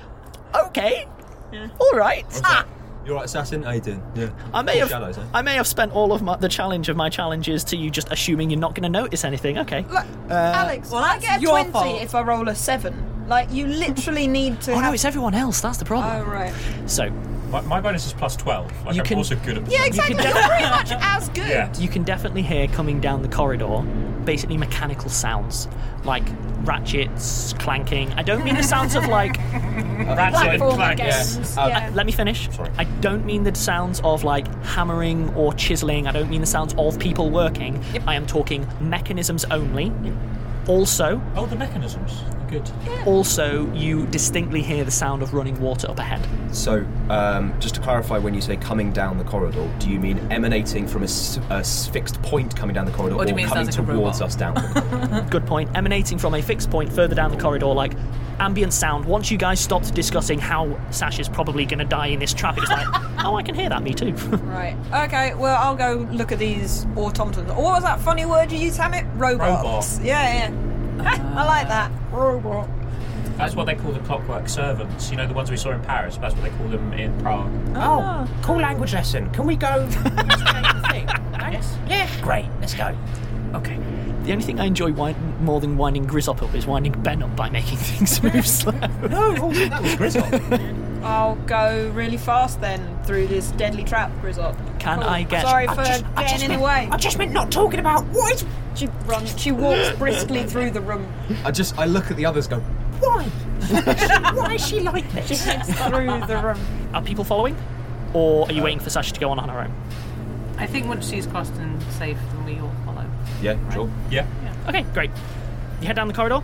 [SPEAKER 6] okay. All right.
[SPEAKER 10] You're right, assassin. How you doing? Yeah.
[SPEAKER 6] I may have,
[SPEAKER 10] Shadows, eh?
[SPEAKER 6] I may have spent all of my, the challenge of my challenges to you just assuming you're not going to notice anything. Okay.
[SPEAKER 8] Look, Alex,
[SPEAKER 12] well,
[SPEAKER 8] I
[SPEAKER 12] that's
[SPEAKER 8] get a
[SPEAKER 12] your
[SPEAKER 8] twenty
[SPEAKER 12] fault.
[SPEAKER 8] if I roll a seven. Like, you literally need to
[SPEAKER 6] Oh
[SPEAKER 8] have...
[SPEAKER 6] no, it's everyone else. That's the problem.
[SPEAKER 8] Oh, right.
[SPEAKER 6] So
[SPEAKER 7] My, my bonus is plus twelve. Like,
[SPEAKER 6] You
[SPEAKER 7] I'm
[SPEAKER 6] can-
[SPEAKER 7] also good at
[SPEAKER 8] Yeah,
[SPEAKER 7] perception.
[SPEAKER 8] exactly.
[SPEAKER 6] can
[SPEAKER 8] You're
[SPEAKER 6] def-
[SPEAKER 8] pretty much as good.
[SPEAKER 7] Yeah.
[SPEAKER 6] you can definitely hear coming down the corridor, basically mechanical sounds like ratchets clanking. I don't mean the sounds of like.
[SPEAKER 7] Ratchet and
[SPEAKER 8] Platformer
[SPEAKER 7] clank.
[SPEAKER 8] games.
[SPEAKER 9] Uh,
[SPEAKER 8] Yeah.
[SPEAKER 6] Let me finish.
[SPEAKER 7] Sorry.
[SPEAKER 6] I don't mean the sounds of like hammering or chiseling. I don't mean the sounds of people working. I am talking mechanisms only. Also,
[SPEAKER 7] Oh, the mechanisms. Good.
[SPEAKER 6] also, you distinctly hear the sound of running water up ahead.
[SPEAKER 9] So, um, just to clarify, when you say coming down the corridor, do you mean emanating from a, s- a s- fixed point coming down the corridor,
[SPEAKER 12] Or do you
[SPEAKER 9] or
[SPEAKER 12] mean it
[SPEAKER 9] coming
[SPEAKER 12] sounds like a
[SPEAKER 9] towards
[SPEAKER 12] robot?
[SPEAKER 9] us down?
[SPEAKER 6] Good point. Emanating from a fixed point further down the corridor, like ambient sound. Once you guys stopped discussing how Sasha's probably going to die in this trap, it was like, oh, I can hear that. Me too.
[SPEAKER 8] Right. Okay, well, I'll go look at these automatons. What was that funny word you used, Hammett? Robots.
[SPEAKER 7] Robot.
[SPEAKER 8] Yeah, yeah. I like that. Robot.
[SPEAKER 7] That's what they call the clockwork servants. You know, the ones we saw in Paris. That's what they call them in Prague.
[SPEAKER 11] Oh, cool language lesson. Can we go? thing? Thanks. Yeah, great. Let's go.
[SPEAKER 6] Okay. The only thing I enjoy wind- more than winding Grizzop up is winding Ben up by making things move slow.
[SPEAKER 11] No, that was Grizzle.
[SPEAKER 8] I'll go really fast then through this deadly trap, Grizzop.
[SPEAKER 6] Can
[SPEAKER 8] Cool.
[SPEAKER 6] I get-
[SPEAKER 8] Sorry
[SPEAKER 11] I
[SPEAKER 8] for
[SPEAKER 11] just- I
[SPEAKER 8] getting
[SPEAKER 11] just
[SPEAKER 8] in
[SPEAKER 11] meant-
[SPEAKER 8] the way.
[SPEAKER 11] I just meant not talking about what is.
[SPEAKER 8] She runs. She walks briskly through the room.
[SPEAKER 9] I just, I look at the others, go,
[SPEAKER 11] Why? Why is she like
[SPEAKER 8] She
[SPEAKER 11] this?
[SPEAKER 8] heads through the room.
[SPEAKER 6] Are people following? Or are you waiting for Sasha to go on on her own?
[SPEAKER 12] I think once she's crossed and safe, then we all follow.
[SPEAKER 9] yeah, sure.
[SPEAKER 7] Yeah.
[SPEAKER 6] Okay, great. You head down the corridor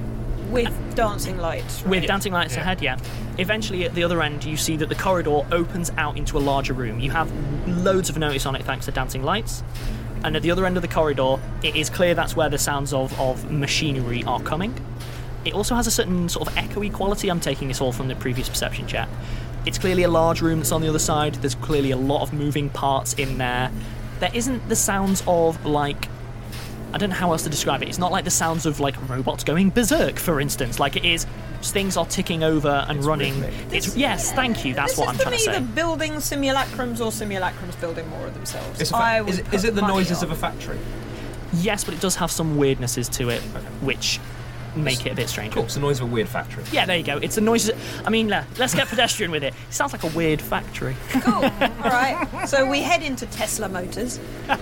[SPEAKER 8] With dancing lights.
[SPEAKER 6] with dancing lights
[SPEAKER 7] Yeah.
[SPEAKER 6] ahead, yeah. Eventually, at the other end, you see that the corridor opens out into a larger room. You have loads of notice on it thanks to dancing lights. And at the other end of the corridor, it is clear that's where the sounds of, of machinery are coming. It also has a certain sort of echoey quality. I'm taking this all from the previous perception check. It's clearly a large room that's on the other side. There's clearly a lot of moving parts in there. There isn't the sounds of, like... I don't know how else to describe it. It's not like the sounds of, like, robots going berserk, for instance. Like, it is... Things are ticking over and running. It's Yes, thank you. That's
[SPEAKER 8] this
[SPEAKER 6] what
[SPEAKER 8] is
[SPEAKER 6] I'm
[SPEAKER 8] for
[SPEAKER 6] trying
[SPEAKER 8] me
[SPEAKER 6] to say.
[SPEAKER 8] the building simulacrums or simulacrums building more of themselves.
[SPEAKER 9] It's a fa-
[SPEAKER 8] I
[SPEAKER 9] is,
[SPEAKER 8] would
[SPEAKER 9] it, is
[SPEAKER 8] put
[SPEAKER 9] it the
[SPEAKER 8] money
[SPEAKER 9] noises
[SPEAKER 8] on.
[SPEAKER 9] of a factory?
[SPEAKER 6] Yes, but it does have some weirdnesses to it, which make it a bit strange.
[SPEAKER 9] Cool, it's the noise of a weird factory.
[SPEAKER 6] Yeah, there you go. It's the noises. I mean, uh, let's get pedestrian with it. It sounds like a weird factory.
[SPEAKER 8] Cool. All right. So we head into Tesla Motors.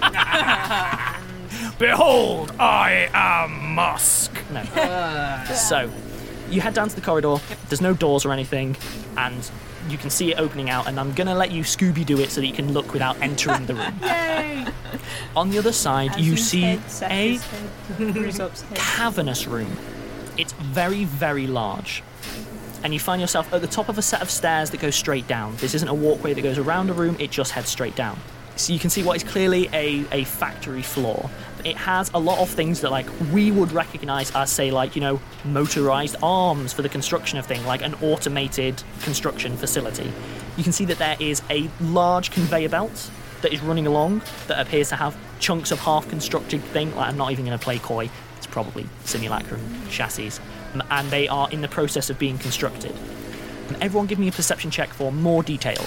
[SPEAKER 6] Behold, I am Musk. No. So, you head down to the corridor. There's no doors or anything, and you can see it opening out. And I'm gonna let you Scooby-Doo it so that you can look without entering the room.
[SPEAKER 8] Yay!
[SPEAKER 6] On the other side, you
[SPEAKER 8] Azu's
[SPEAKER 6] see
[SPEAKER 8] head,
[SPEAKER 6] a
[SPEAKER 8] Sasha's head, Grizzop's head.
[SPEAKER 6] cavernous room. It's very, very large. And you find yourself at the top of a set of stairs that go straight down. This isn't a walkway that goes around a room, it just heads straight down. So you can see what is clearly a, a factory floor. It has a lot of things that, like, we would recognise as, say, like, you know, motorised arms for the construction of things, like an automated construction facility. You can see that there is a large conveyor belt that is running along that appears to have chunks of half-constructed thing. Like, I'm not even going to play coy. It's probably simulacrum chassis. Um, And they are in the process of being constructed. And everyone give me a perception check for more detail.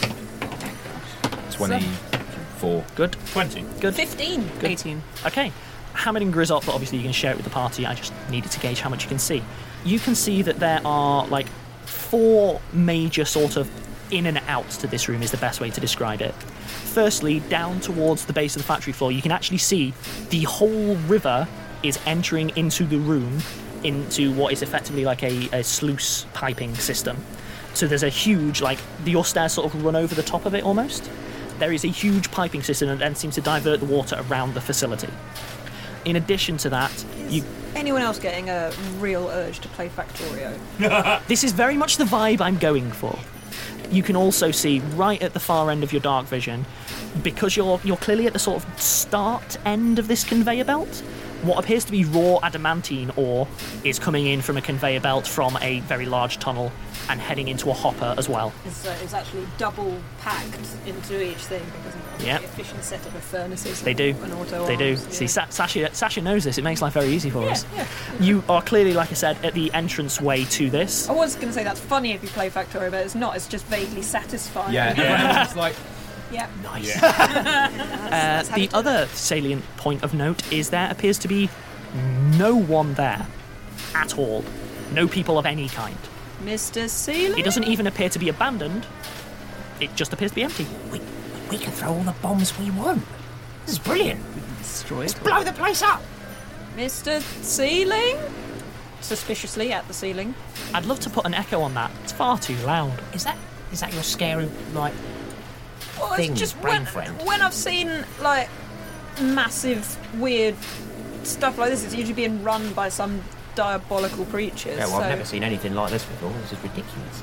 [SPEAKER 9] twenty-four.
[SPEAKER 6] Good.
[SPEAKER 7] twenty.
[SPEAKER 6] Good.
[SPEAKER 8] fifteen.
[SPEAKER 6] Good.
[SPEAKER 12] eighteen.
[SPEAKER 6] Okay. Hammond and Grizzop, but obviously you can share it with the party. I just needed to gauge how much you can see. You can see that there are, like, four major sort of in and out to this room is the best way to describe it. Firstly, down towards the base of the factory floor, you can actually see the whole river is entering into the room, into what is effectively like a, a sluice piping system. So there's a huge, like, your stairs sort of run over the top of it almost. There is a huge piping system that then seems to divert the water around the facility. In addition to that,
[SPEAKER 8] is
[SPEAKER 6] you...
[SPEAKER 8] anyone else getting a real urge to play Factorio?
[SPEAKER 6] This is very much the vibe I'm going for. You can also see right at the far end of your dark vision, because you're you're clearly at the sort of start end of this conveyor belt, what appears to be raw adamantine ore is coming in from a conveyor belt from a very large tunnel and heading into a hopper as well.
[SPEAKER 8] It's, uh, it's actually double packed into each thing because of the
[SPEAKER 6] Yep.
[SPEAKER 8] efficient setup of furnaces.
[SPEAKER 6] They
[SPEAKER 8] and,
[SPEAKER 6] do.
[SPEAKER 8] And auto
[SPEAKER 6] They do.
[SPEAKER 8] arms,
[SPEAKER 6] See,
[SPEAKER 8] yeah.
[SPEAKER 6] Sa- Sasha, Sasha knows this. It makes life very easy for
[SPEAKER 8] Yeah,
[SPEAKER 6] us.
[SPEAKER 8] yeah.
[SPEAKER 6] You are clearly, like I said, at the entrance way to this.
[SPEAKER 8] I was going to say that's funny if you play Factorio, but it's not. It's just vaguely satisfying.
[SPEAKER 6] Yeah.
[SPEAKER 8] yeah.
[SPEAKER 9] It's like,
[SPEAKER 8] yeah.
[SPEAKER 6] Nice. Uh, the other salient point of note is there appears to be no one there at all. No people of any kind.
[SPEAKER 8] Mister Sealing?
[SPEAKER 6] It doesn't even appear to be abandoned. It just appears to be empty.
[SPEAKER 11] We, we can throw all the bombs we want. This is brilliant.
[SPEAKER 6] Destroy
[SPEAKER 11] Let's blow the place up.
[SPEAKER 8] Mister Sealing? Suspiciously at the ceiling.
[SPEAKER 6] I'd love to put an echo on that. It's far too loud.
[SPEAKER 11] Is that is that your scary, like,
[SPEAKER 8] Well,
[SPEAKER 11] thing,
[SPEAKER 8] it's just
[SPEAKER 11] brain
[SPEAKER 8] when,
[SPEAKER 11] friend?
[SPEAKER 8] when I've seen, like, massive, weird stuff like this, it's usually being run by some diabolical creatures.
[SPEAKER 11] Yeah, well,
[SPEAKER 8] so
[SPEAKER 11] I've never seen anything like this before. This is ridiculous.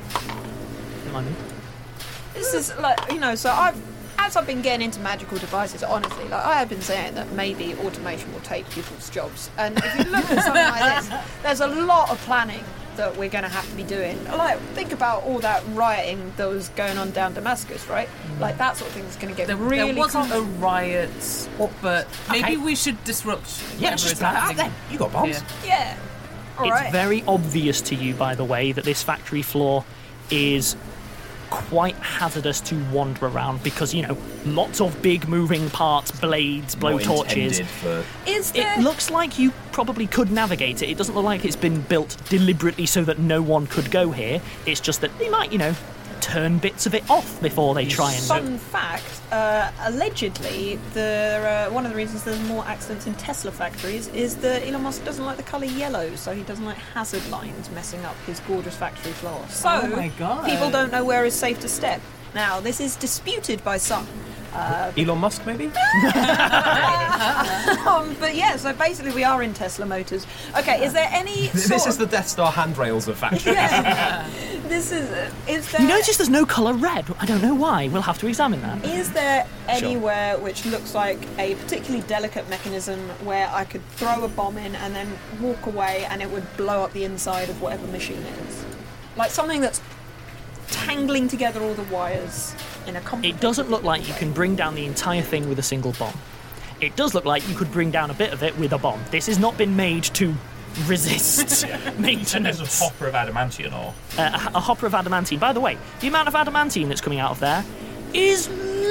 [SPEAKER 8] This is, like, you know, so I've, as I've been getting into magical devices, honestly, like, I have been saying that maybe automation will take people's jobs. And if you look at something like this, there's a lot of planning that we're going to have to be doing. Like, think about all that rioting that was going on down Damascus, right? Like, that sort of thing is going to get
[SPEAKER 12] There,
[SPEAKER 8] really
[SPEAKER 12] there wasn't
[SPEAKER 8] common.
[SPEAKER 12] a riot, but maybe
[SPEAKER 8] Okay.
[SPEAKER 12] we should disrupt.
[SPEAKER 8] Yeah,
[SPEAKER 12] whatever
[SPEAKER 8] just
[SPEAKER 12] is
[SPEAKER 8] blow it up
[SPEAKER 12] happening.
[SPEAKER 8] then. You got bombs.
[SPEAKER 12] Yeah.
[SPEAKER 8] Yeah. All
[SPEAKER 6] It's
[SPEAKER 8] right.
[SPEAKER 6] very obvious to you, by the way, that this factory floor is quite hazardous to wander around because, you know, lots of big moving parts, blades,
[SPEAKER 9] Not
[SPEAKER 6] blowtorches.
[SPEAKER 9] intended for-
[SPEAKER 8] Is
[SPEAKER 6] It looks like you probably could navigate it. It doesn't look like it's been built deliberately so that no one could go here. It's just that they might, you know, turn bits of it off before they try and...
[SPEAKER 8] Fun fact, uh, allegedly, the, uh, one of the reasons there's more accidents in Tesla factories is that Elon Musk doesn't like the colour yellow, so he doesn't like hazard lines messing up his gorgeous factory floor. So,
[SPEAKER 12] Oh my God.
[SPEAKER 8] people don't know where it's safe to step. Now, this is disputed by some. Uh,
[SPEAKER 9] Elon Musk, maybe?
[SPEAKER 8] um, but yeah, so basically we are in Tesla Motors. Okay, is there any
[SPEAKER 9] This
[SPEAKER 8] sort
[SPEAKER 9] is
[SPEAKER 8] of...
[SPEAKER 9] the Death Star handrails of factory.
[SPEAKER 8] This is... Uh, is there...
[SPEAKER 6] You notice there's no colour red. I don't know why. We'll have to examine that.
[SPEAKER 8] Is there anywhere which looks like a particularly delicate mechanism where I could throw a bomb in and then walk away and it would blow up the inside of whatever machine it is? Like something that's tangling together all the wires in a complicated...
[SPEAKER 6] It doesn't look like you can bring down the entire thing with a single bomb. It does look like you could bring down a bit of it with a bomb. This has not been made to resist maintenance.
[SPEAKER 7] And there's a hopper of adamantium ore.
[SPEAKER 6] Uh, a, a hopper of adamantine. By the way, the amount of adamantine that's coming out of there is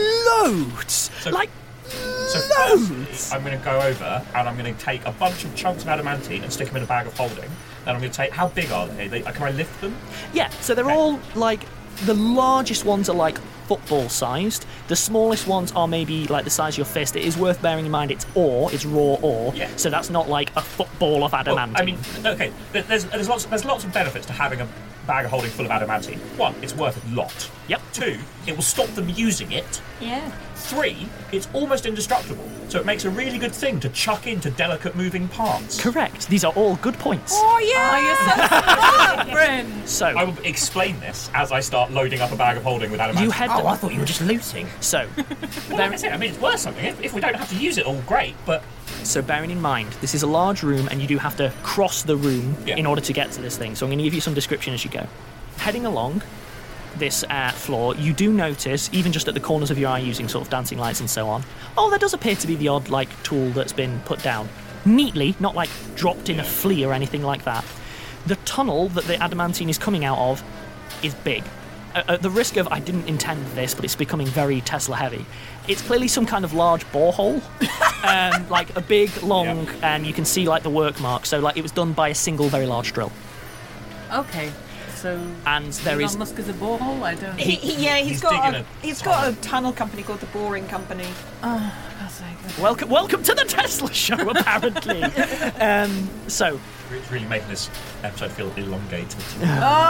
[SPEAKER 6] loads.
[SPEAKER 7] So,
[SPEAKER 6] like,
[SPEAKER 7] so first, I'm going to go over and I'm going to take a bunch of chunks of adamantine and stick them in a bag of holding. Then I'm going to take... How big are they? they can I lift them?
[SPEAKER 6] yeah, so they're all like... The largest ones are like football sized. The smallest ones are maybe like the size of your fist. It is worth bearing in mind it's ore, it's raw ore.
[SPEAKER 7] Yeah.
[SPEAKER 6] So that's not like a football of
[SPEAKER 7] Well,
[SPEAKER 6] adamantine.
[SPEAKER 7] I mean, okay, there- there's, there's, lots, there's lots of benefits to having a bag of holding full of adamantine. One, it's worth a lot.
[SPEAKER 6] Yep.
[SPEAKER 7] Two, it will stop them using it.
[SPEAKER 8] Yeah.
[SPEAKER 7] Three, it's almost indestructible, so it makes a really good thing to chuck into delicate moving parts.
[SPEAKER 6] Correct. These are all good points.
[SPEAKER 8] Oh, yeah!
[SPEAKER 12] Oh, you're so smart, friend!
[SPEAKER 6] So
[SPEAKER 7] I will explain this as I start loading up a bag of holding with adamantine.
[SPEAKER 6] You had
[SPEAKER 11] Oh, I thought you were just looting.
[SPEAKER 6] So,
[SPEAKER 7] Well, like I said, I mean, it's worth something. If, if we don't have to use it all, great, but...
[SPEAKER 6] so bearing in mind, this is a large room and you do have to cross the room
[SPEAKER 7] Yeah.
[SPEAKER 6] in order to get to this thing. So I'm going to give you some description as you go. Heading along this uh, floor, you do notice, even just at the corners of your eye using sort of dancing lights and so on, oh, there does appear to be the odd, like, tool that's been put down. Neatly, not, like, dropped in a flea or anything like that. The tunnel that the adamantine is coming out of is big. At at the risk of, I didn't intend this, but it's becoming very Tesla heavy. It's clearly some kind of large borehole, um, like a big, long, and you can see, like, the work mark. So, like, it was done by a single very large drill.
[SPEAKER 12] Okay, So
[SPEAKER 6] and there
[SPEAKER 12] Elon
[SPEAKER 6] is
[SPEAKER 12] Musk is a borehole. I don't.
[SPEAKER 8] He, he, yeah, he's
[SPEAKER 7] He's
[SPEAKER 8] got
[SPEAKER 7] digging
[SPEAKER 8] a,
[SPEAKER 7] a
[SPEAKER 8] he's got a tunnel company called the Boring Company.
[SPEAKER 12] Oh, God's sake.
[SPEAKER 6] welcome welcome to the Tesla show. Apparently, um, so
[SPEAKER 7] It's really making this episode feel elongated.
[SPEAKER 12] Oh.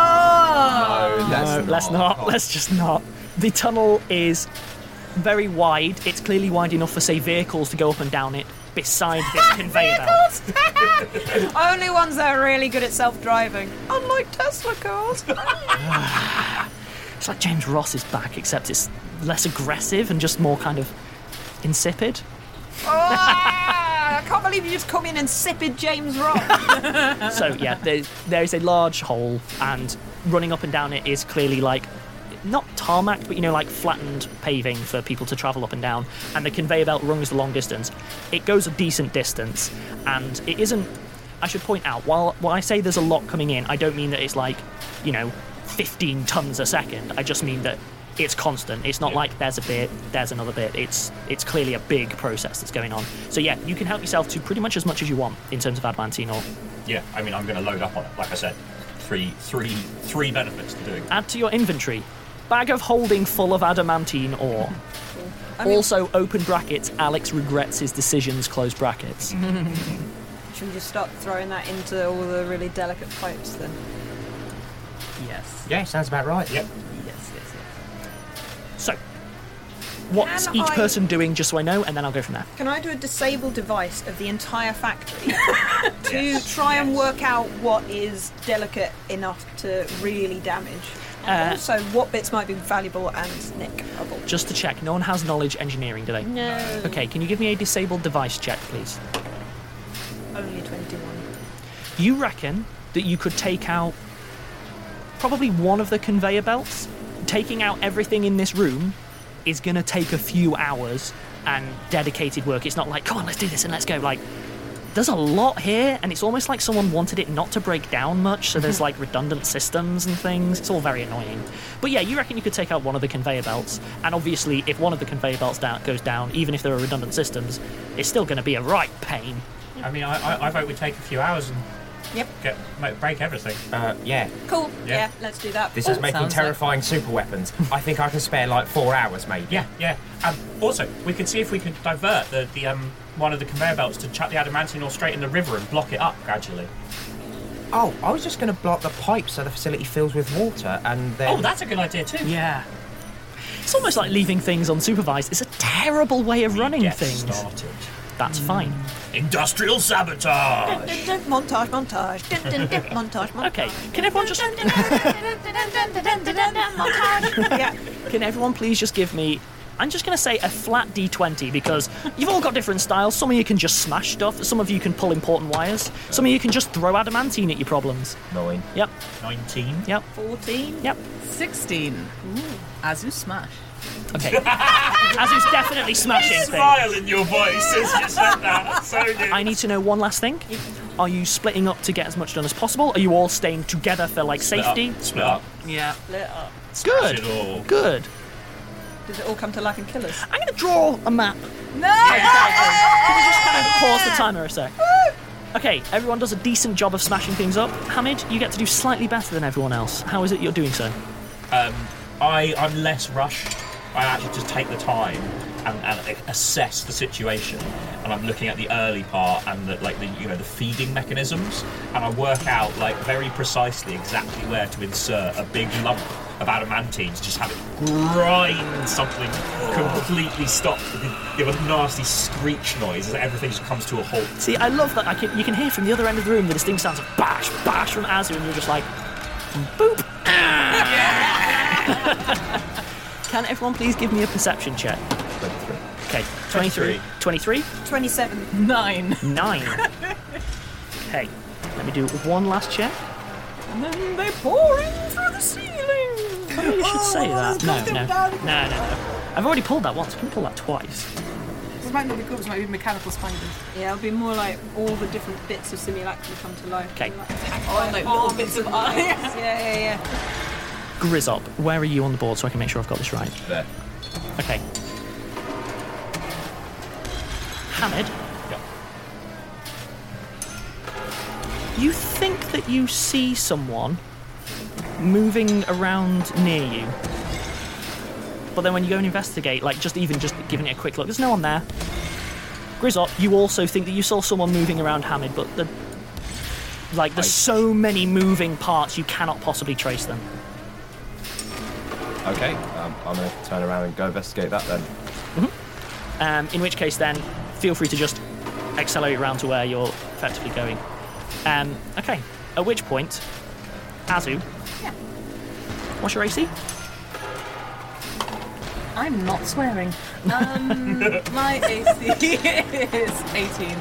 [SPEAKER 9] No, let's
[SPEAKER 6] no, let's
[SPEAKER 9] not.
[SPEAKER 6] not. Let's just not. The tunnel is very wide. It's clearly wide enough for, say, vehicles to go up and down it beside this conveyor belt.
[SPEAKER 8] Only ones that are really good at self-driving, unlike Tesla cars.
[SPEAKER 6] It's like James Ross is back, except it's less aggressive and just more kind of insipid.
[SPEAKER 8] Ah, I can't believe you just come in and insipid James Ross.
[SPEAKER 6] So, yeah, there, there is a large hole, and running up and down it is clearly like, not tarmac, but, you know, like flattened paving for people to travel up and down. And the conveyor belt runs the long distance. It goes a decent distance, and it isn't... I should point out, while, while I say there's a lot coming in, I don't mean that it's like, you know, fifteen tons a second. I just mean that it's constant. It's not
[SPEAKER 7] Yeah.
[SPEAKER 6] like there's a bit, there's another bit. It's it's clearly a big process that's going on. So yeah, you can help yourself to pretty much as much as you want in terms of adamantine ore.
[SPEAKER 7] Yeah, I mean, I'm going to load up on it. Like I said, three, three, three benefits to doing.
[SPEAKER 6] Add to your inventory. Bag of holding full of adamantine ore.
[SPEAKER 8] I mean-
[SPEAKER 6] Also, open brackets, Alex regrets his decisions, close brackets.
[SPEAKER 8] Should we just start throwing that into all the really delicate pipes then?
[SPEAKER 12] Yes.
[SPEAKER 11] Yeah, sounds about right.
[SPEAKER 7] Yep.
[SPEAKER 12] Yes. Yes. Yes.
[SPEAKER 6] So, what's
[SPEAKER 8] Can
[SPEAKER 6] each
[SPEAKER 8] I-
[SPEAKER 6] person doing, just so I know, and then I'll go from there.
[SPEAKER 8] Can I do a disable device of the entire factory to try and work out what is delicate enough to really damage? And
[SPEAKER 6] Uh,
[SPEAKER 8] also, what bits might be valuable and nickable?
[SPEAKER 6] Just to check, no one has knowledge engineering, do they?
[SPEAKER 8] No.
[SPEAKER 6] Okay, can you give me a disabled device check, please?
[SPEAKER 8] Only twenty-one.
[SPEAKER 6] You reckon that you could take out probably one of the conveyor belts? Taking out everything in this room is going to take a few hours and dedicated work. It's not like, come on, let's do this and let's go. Like, there's a lot here, and it's almost like someone wanted it not to break down much, so there's like redundant systems and things. It's all very annoying. But yeah, you reckon you could take out one of the conveyor belts, and obviously if one of the conveyor belts down, goes down, even if there are redundant systems, it's still going to be a right pain.
[SPEAKER 7] I mean, I, I, I vote we take a few hours and
[SPEAKER 8] Yep.
[SPEAKER 7] get make, break everything.
[SPEAKER 11] Uh, yeah.
[SPEAKER 8] Cool.
[SPEAKER 7] Yeah.
[SPEAKER 8] Yeah, let's do that.
[SPEAKER 11] This is
[SPEAKER 12] Oh,
[SPEAKER 11] making
[SPEAKER 12] sounds
[SPEAKER 11] terrifying super weapons. I think I can spare like four hours, maybe.
[SPEAKER 7] Yeah, yeah. Um, also, we could see if we could divert the, the um one of the conveyor belts to chuck the adamantine ore straight in the river and block it up gradually.
[SPEAKER 11] Oh, I was just going to block the pipe so the facility fills with water, and then.
[SPEAKER 7] Oh, that's a good idea too.
[SPEAKER 6] Yeah. It's almost like leaving things unsupervised. It's a terrible way of running
[SPEAKER 7] Get
[SPEAKER 6] things.
[SPEAKER 7] started.
[SPEAKER 6] That's fine.
[SPEAKER 7] Industrial sabotage.
[SPEAKER 8] Montage, montage. Montage, montage.
[SPEAKER 6] Okay, can everyone just
[SPEAKER 8] Yeah.
[SPEAKER 6] can everyone please just give me, I'm just going to say a flat D twenty, because you've all got different styles. Some of you can just smash stuff. Some of you can pull important wires. Some of you can just throw adamantine at your problems.
[SPEAKER 11] Nine.
[SPEAKER 6] Yep,
[SPEAKER 7] Nineteen.
[SPEAKER 6] yep,
[SPEAKER 8] fourteen.
[SPEAKER 6] yep.
[SPEAKER 12] Sixteen. Ooh. Azu smash.
[SPEAKER 6] Okay. Azu's definitely smashing things.
[SPEAKER 7] Smile in your voice as you said that. So good.
[SPEAKER 6] I need to know one last thing. Are you splitting up to get as much done as possible? Are you all staying together for like
[SPEAKER 7] Split
[SPEAKER 6] safety?
[SPEAKER 7] Up. Split up.
[SPEAKER 12] Yeah.
[SPEAKER 8] Split up.
[SPEAKER 6] Good.
[SPEAKER 7] Smash it all.
[SPEAKER 6] Good.
[SPEAKER 8] Does it all come to life and kill us?
[SPEAKER 6] I'm going to draw a map.
[SPEAKER 12] No.
[SPEAKER 6] Can we just kind of pause the timer a sec? Okay, everyone does a decent job of smashing things up. Hamid, you get to do slightly better than everyone else. How is it you're doing so?
[SPEAKER 7] Um, I, I'm less rushed. I actually just take the time and, and assess the situation, and I'm looking at the early part and the, like the you know the feeding mechanisms, and I work out like very precisely exactly where to insert a big lump of adamantine to just have it grind something completely stop, give a nasty screech noise as everything just comes to a halt.
[SPEAKER 6] See, I love that. I can, you can hear from the other end of the room the distinct sounds of bash, bash from Azu, and you're just like, boop. Can everyone please give me a perception check?
[SPEAKER 11] twenty-three.
[SPEAKER 6] Okay, twenty-three. twenty-three?
[SPEAKER 8] twenty-seven.
[SPEAKER 12] Nine.
[SPEAKER 6] Nine. Okay, let me do one last check.
[SPEAKER 8] And then they pour in through the ceiling.
[SPEAKER 6] Maybe you should say that. No,
[SPEAKER 8] nothing
[SPEAKER 6] no.
[SPEAKER 8] down.
[SPEAKER 6] No, no, no. I've already pulled that once. I can pull that twice.
[SPEAKER 12] This might not be good. This might be mechanical spiders.
[SPEAKER 8] Yeah, it'll be more like all the different bits of simulacrum come to life.
[SPEAKER 6] Okay.
[SPEAKER 12] Oh, like little bits of eye.
[SPEAKER 8] Yeah, yeah, yeah.
[SPEAKER 6] Grizzop, where are you on the board so I can make sure I've got this right?
[SPEAKER 9] There.
[SPEAKER 6] Okay. Hamid?
[SPEAKER 7] Yeah.
[SPEAKER 6] You think that you see someone moving around near you. But then when you go and investigate, like just even just giving it a quick look, there's no one there. Grizzop, you also think that you saw someone moving around Hamid, but the, like there's so many moving parts you cannot possibly trace them.
[SPEAKER 9] Okay, um, I'm going to turn around and go investigate that then.
[SPEAKER 6] Mm-hmm. Um, in which case then, feel free to just accelerate around to where you're effectively going. Um, okay, at which point, Azu,
[SPEAKER 12] yeah.
[SPEAKER 6] What's your A C?
[SPEAKER 12] I'm not swearing. Um, my A C is eighteen.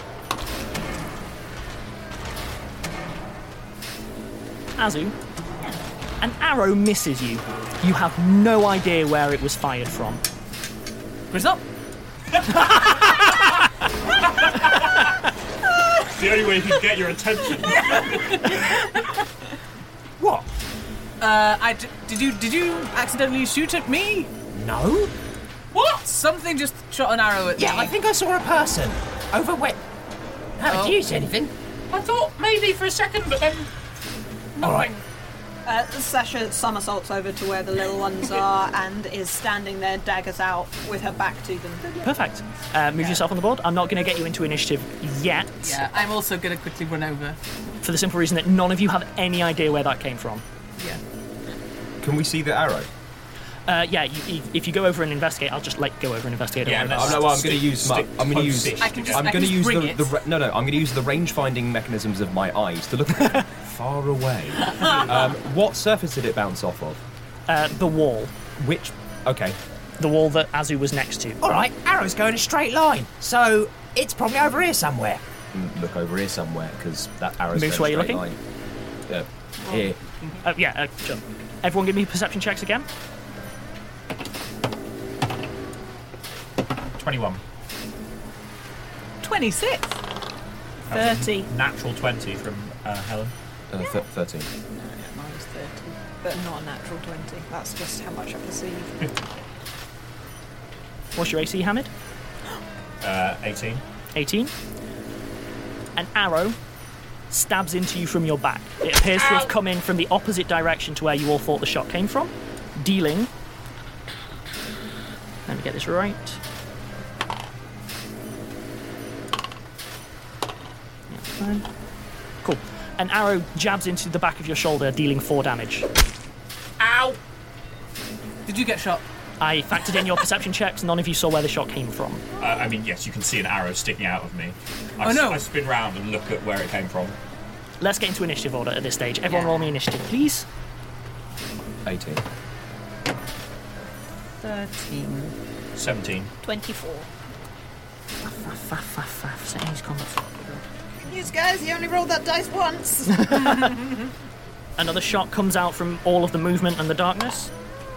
[SPEAKER 6] Azu, an arrow misses you. You have no idea where it was fired from.
[SPEAKER 12] Grizzop?
[SPEAKER 7] It's the only way you can get your attention.
[SPEAKER 12] What? Uh, I d- did you did you accidentally shoot at me?
[SPEAKER 11] No.
[SPEAKER 12] What? Something just shot an arrow at
[SPEAKER 11] Yeah,
[SPEAKER 12] me.
[SPEAKER 11] I think I saw a person over where. Haven't
[SPEAKER 12] Oh.
[SPEAKER 11] you said anything?
[SPEAKER 7] I thought maybe for a second, but then.
[SPEAKER 11] All right.
[SPEAKER 8] Uh, Sasha somersaults over to where the little ones are and is standing there, daggers out, with her back to them.
[SPEAKER 6] Perfect. Uh, move yourself on the board. I'm not going to get you into initiative yet.
[SPEAKER 12] Yeah, I'm also going to quickly run over.
[SPEAKER 6] For the simple reason that none of you have any idea where that came from.
[SPEAKER 12] Yeah.
[SPEAKER 9] Can we see the arrow?
[SPEAKER 6] Uh, yeah, you, you, if you go over and investigate, I'll just let you go over and investigate.
[SPEAKER 9] Yeah,
[SPEAKER 6] over.
[SPEAKER 9] no, no, well, I'm going to use my. I'm going to use.
[SPEAKER 6] I can just-
[SPEAKER 9] I'm
[SPEAKER 6] I
[SPEAKER 9] going
[SPEAKER 6] can
[SPEAKER 9] to
[SPEAKER 6] just
[SPEAKER 9] use
[SPEAKER 6] bring
[SPEAKER 9] the,
[SPEAKER 6] it.
[SPEAKER 9] the ra- no, no. I'm going to use the range-finding mechanisms of my eyes to look far away. um, what surface did it bounce off of?
[SPEAKER 6] Uh, the wall.
[SPEAKER 9] Which? Okay.
[SPEAKER 6] The wall that Azu was next to.
[SPEAKER 11] All right, arrows go in a straight line, so it's probably over here somewhere.
[SPEAKER 9] Mm, Look over here somewhere because that arrow's
[SPEAKER 6] Moves
[SPEAKER 9] going
[SPEAKER 6] where
[SPEAKER 9] straight
[SPEAKER 6] you're
[SPEAKER 9] line. Uh, here.
[SPEAKER 6] Uh, yeah, uh, sure. Everyone give me perception checks again.
[SPEAKER 7] twenty-one.
[SPEAKER 12] twenty-six.
[SPEAKER 8] thirty.
[SPEAKER 7] Natural twenty from uh, Helen.
[SPEAKER 9] Uh, th- Thirteen.
[SPEAKER 8] Mine was thirty, but not a natural twenty. That's just how much I perceive.
[SPEAKER 6] What's your A C, Hamid?
[SPEAKER 7] Uh, eighteen.
[SPEAKER 6] eighteen. An arrow stabs into you from your back. It appears to have come in from the opposite direction to where you all thought the shot came from, dealing... Let me get this right. Yeah, fine. Cool. An arrow jabs into the back of your shoulder, dealing four damage.
[SPEAKER 7] Ow!
[SPEAKER 12] Did you get shot?
[SPEAKER 6] I factored in your perception checks. None of you saw where the shot came from.
[SPEAKER 7] Uh, I mean, yes, you can see an arrow sticking out of me. I
[SPEAKER 6] Oh, no.
[SPEAKER 7] I spin round and look at where it came from.
[SPEAKER 6] Let's get into initiative order at this stage. Everyone roll me initiative, please.
[SPEAKER 9] eighteen.
[SPEAKER 8] thirteen.
[SPEAKER 7] seventeen.
[SPEAKER 8] twenty-four.
[SPEAKER 6] Faff, faff, faff, faff. Settings, combat.
[SPEAKER 8] You guys, you only rolled that dice once.
[SPEAKER 6] Another shot comes out from all of the movement and the darkness.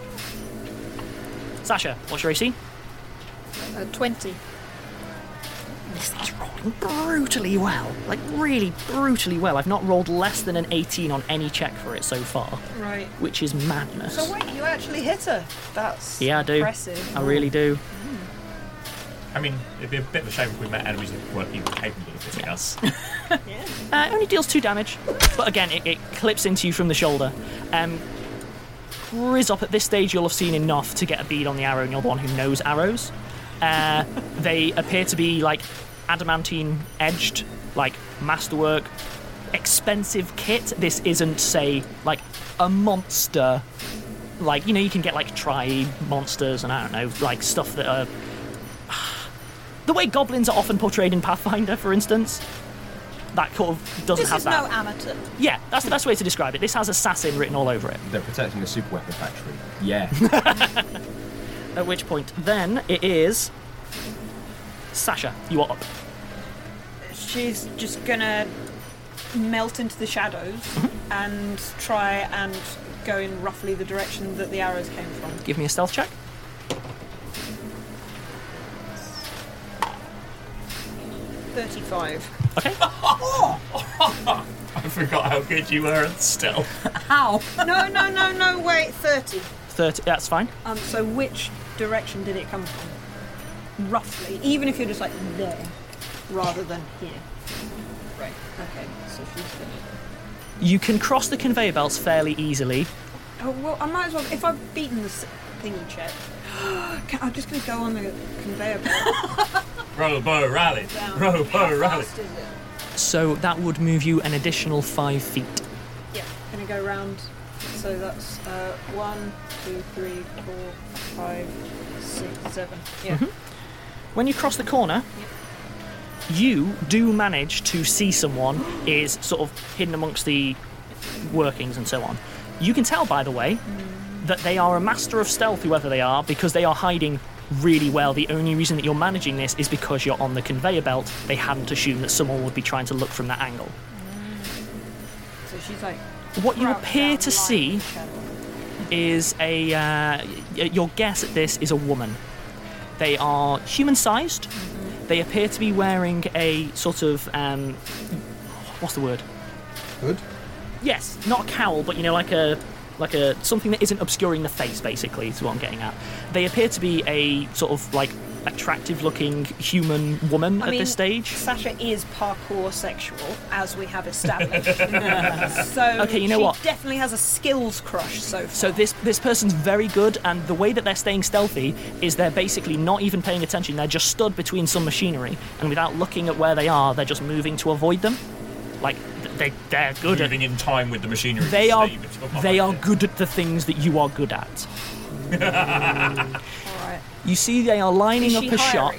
[SPEAKER 6] Sasha, what's your A C?
[SPEAKER 8] uh, twenty.
[SPEAKER 6] This is rolling brutally well. Like, really brutally well. I've not rolled less than an eighteen on any check for it so far.
[SPEAKER 8] Right.
[SPEAKER 6] Which is madness.
[SPEAKER 8] So wait, you actually hit her. That's
[SPEAKER 6] Yeah, I do.
[SPEAKER 8] impressive.
[SPEAKER 6] I really do.
[SPEAKER 7] I mean, it'd be a bit of a shame if we met enemies that weren't even capable of hitting us.
[SPEAKER 6] Uh, it only deals two damage, but again, it, it clips into you from the shoulder. Um, Grizzop, at this stage, you'll have seen enough to get a bead on the arrow, and you're the one who knows arrows. Uh, they appear to be like adamantine edged, like masterwork, expensive kit. This isn't, say, like a monster. Like, you know, you can get like tri monsters and I don't know, like stuff that are. The way goblins are often portrayed in Pathfinder, for instance. That kind of doesn't
[SPEAKER 8] This
[SPEAKER 6] have
[SPEAKER 8] is
[SPEAKER 6] that.
[SPEAKER 8] no amateur.
[SPEAKER 6] Yeah, that's the best way to describe it. This has assassin written all over it.
[SPEAKER 9] They're protecting a super weapon factory. Yeah.
[SPEAKER 6] At which point, then, it is... Sasha, you are up.
[SPEAKER 8] She's just gonna melt into the shadows
[SPEAKER 6] Mm-hmm.
[SPEAKER 8] and try and go in roughly the direction that the arrows came from.
[SPEAKER 6] Give me a stealth check.
[SPEAKER 8] thirty-five.
[SPEAKER 6] Okay.
[SPEAKER 7] I forgot how good you were at stealth.
[SPEAKER 8] How? No, no, no, no, wait, thirty.
[SPEAKER 6] thirty, that's fine.
[SPEAKER 8] Um, so which direction did it come from? Roughly, even if you're just like there, rather than here. Right, okay, so she's gonna...
[SPEAKER 6] You can cross the conveyor belts fairly easily.
[SPEAKER 8] Oh, well, I might as well. If I've beaten the s- thingy check, can, I'm just going to go on the conveyor belt.
[SPEAKER 7] Robo rally.
[SPEAKER 8] Down.
[SPEAKER 7] Robo
[SPEAKER 8] How
[SPEAKER 7] rally.
[SPEAKER 8] fast is it?
[SPEAKER 6] So that would move you an additional five feet.
[SPEAKER 8] Yeah, going to go round. So that's uh, one, two, three, four, five, six, seven. Yeah.
[SPEAKER 6] Mhm. When you cross the corner, you do manage to see someone is sort of hidden amongst the workings and so on. You can tell, by the way, that they are a master of stealth, whoever they are, because they are hiding really well. The only reason that you're managing this is because you're on the conveyor belt. They hadn't assumed that someone would be trying to look from that angle.
[SPEAKER 8] So she's like.
[SPEAKER 6] What you
[SPEAKER 8] crouched
[SPEAKER 6] appear
[SPEAKER 8] down,
[SPEAKER 6] to
[SPEAKER 8] lying
[SPEAKER 6] see
[SPEAKER 8] in the shadow.
[SPEAKER 6] is a... Uh, y- your guess at this is a woman. They are human-sized.
[SPEAKER 8] Mm-hmm.
[SPEAKER 6] They appear to be wearing a sort of... Um, what's the word?
[SPEAKER 10] Hood?
[SPEAKER 6] Yes, not a cowl, but you know, like a like a something that isn't obscuring the face. Basically, is what I'm getting at. They appear to be a sort of like attractive-looking human woman
[SPEAKER 8] I
[SPEAKER 6] at
[SPEAKER 8] mean,
[SPEAKER 6] this stage.
[SPEAKER 8] Sasha is parkour sexual, as we have established. So
[SPEAKER 6] Okay, you know
[SPEAKER 8] she
[SPEAKER 6] what?
[SPEAKER 8] definitely has a skills crush so far.
[SPEAKER 6] So this this person's very good, and the way that they're staying stealthy is they're basically not even paying attention. They're just stood between some machinery, and without looking at where they are, they're just moving to avoid them. Like they they're good at.
[SPEAKER 7] Moving in time with the machinery.
[SPEAKER 6] They
[SPEAKER 7] to
[SPEAKER 6] are
[SPEAKER 7] stay between-
[SPEAKER 6] they are good at the things that you are good at.
[SPEAKER 8] Alright.
[SPEAKER 6] You see, they are lining
[SPEAKER 8] Is
[SPEAKER 6] up
[SPEAKER 8] she
[SPEAKER 6] a
[SPEAKER 8] hiring?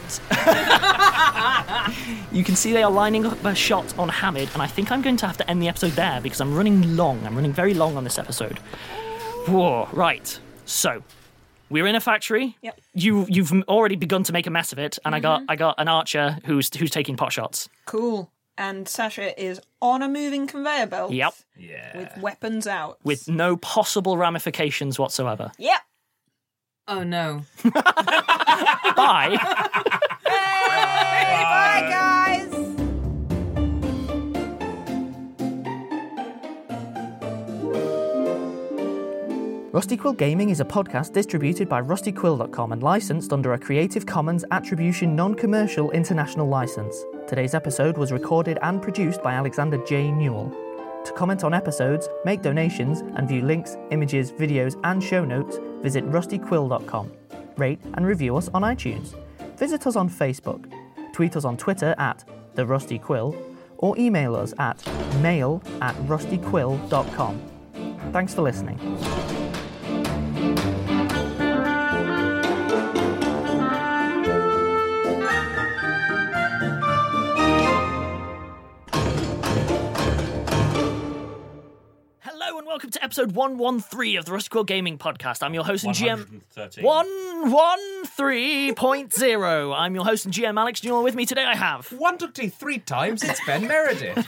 [SPEAKER 6] shot. You can see they are lining up a shot on Hamid, and I think I'm going to have to end the episode there because I'm running long. I'm running very long on this episode. Whoa, right. So, we're in a factory.
[SPEAKER 8] Yep.
[SPEAKER 6] You you've already begun to make a mess of it, and I got
[SPEAKER 8] Mhm.
[SPEAKER 6] I got an archer who's who's taking pot shots.
[SPEAKER 8] Cool. And Sasha is on a moving conveyor belt.
[SPEAKER 6] Yep.
[SPEAKER 7] Yeah.
[SPEAKER 8] With weapons out.
[SPEAKER 6] With no possible ramifications whatsoever.
[SPEAKER 8] Yep.
[SPEAKER 12] Oh no.
[SPEAKER 6] Bye.
[SPEAKER 8] Hey, bye guys.
[SPEAKER 6] Rusty Quill Gaming is a podcast distributed by rusty quill dot com and licensed under a Creative Commons Attribution Non-Commercial International License. Today's episode was recorded and produced by Alexander J. Newell. To comment on episodes, make donations, and view links, images, videos, and show notes, visit rusty quill dot com. Rate and review us on iTunes. Visit us on Facebook. Tweet us on Twitter at The Rusty Quill, or email us at mail at rusty quill dot com. Thanks for listening. Hello and welcome to episode one thirteen of the Rusty Quill Gaming Podcast. I'm your host and G M...
[SPEAKER 7] one hundred thirteen.
[SPEAKER 6] one thirteen point oh. I'm your host and G M Alex Newell. With me today I have...
[SPEAKER 9] One till T three times, it's Ben Meredith.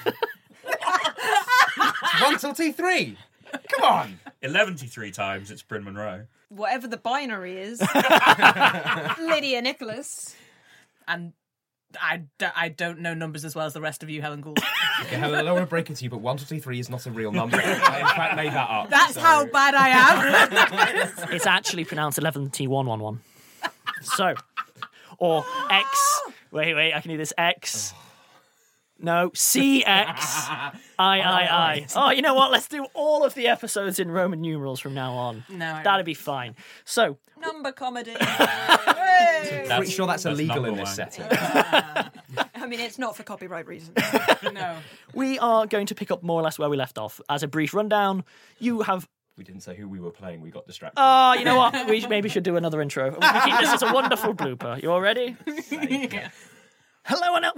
[SPEAKER 9] One till T three. Come on.
[SPEAKER 7] eleven-three times, it's Bryn Monroe.
[SPEAKER 8] Whatever the binary is. Lydia Nicholas.
[SPEAKER 12] And I, d- I don't know numbers as well as the rest of you, Helen Gould.
[SPEAKER 9] Okay, Helen, I don't want to break it to you, but one till T three is not a real number. I, in fact, made that up.
[SPEAKER 12] That's
[SPEAKER 9] so-
[SPEAKER 12] how bad I am.
[SPEAKER 6] It's actually pronounced eleven T one eleven. So, or X. Wait, wait, I can do this. X. No, C X I I I. Oh, you know what? Let's do all of the episodes in Roman numerals from now on.
[SPEAKER 12] No, I
[SPEAKER 6] That'd be fine. So,
[SPEAKER 8] Number comedy.
[SPEAKER 9] Pretty sure that's,
[SPEAKER 7] that's
[SPEAKER 9] illegal in
[SPEAKER 7] number
[SPEAKER 9] this
[SPEAKER 7] one.
[SPEAKER 9] setting.
[SPEAKER 8] I mean, it's not for copyright reasons.
[SPEAKER 12] No.
[SPEAKER 6] we are going to pick up more or less where we left off. As a brief rundown, you have...
[SPEAKER 9] We didn't say who we were playing, we got distracted.
[SPEAKER 6] Oh, you know what? We maybe should do another intro. We can keep this as a wonderful blooper. You all ready?
[SPEAKER 12] Yeah.
[SPEAKER 6] Hello and...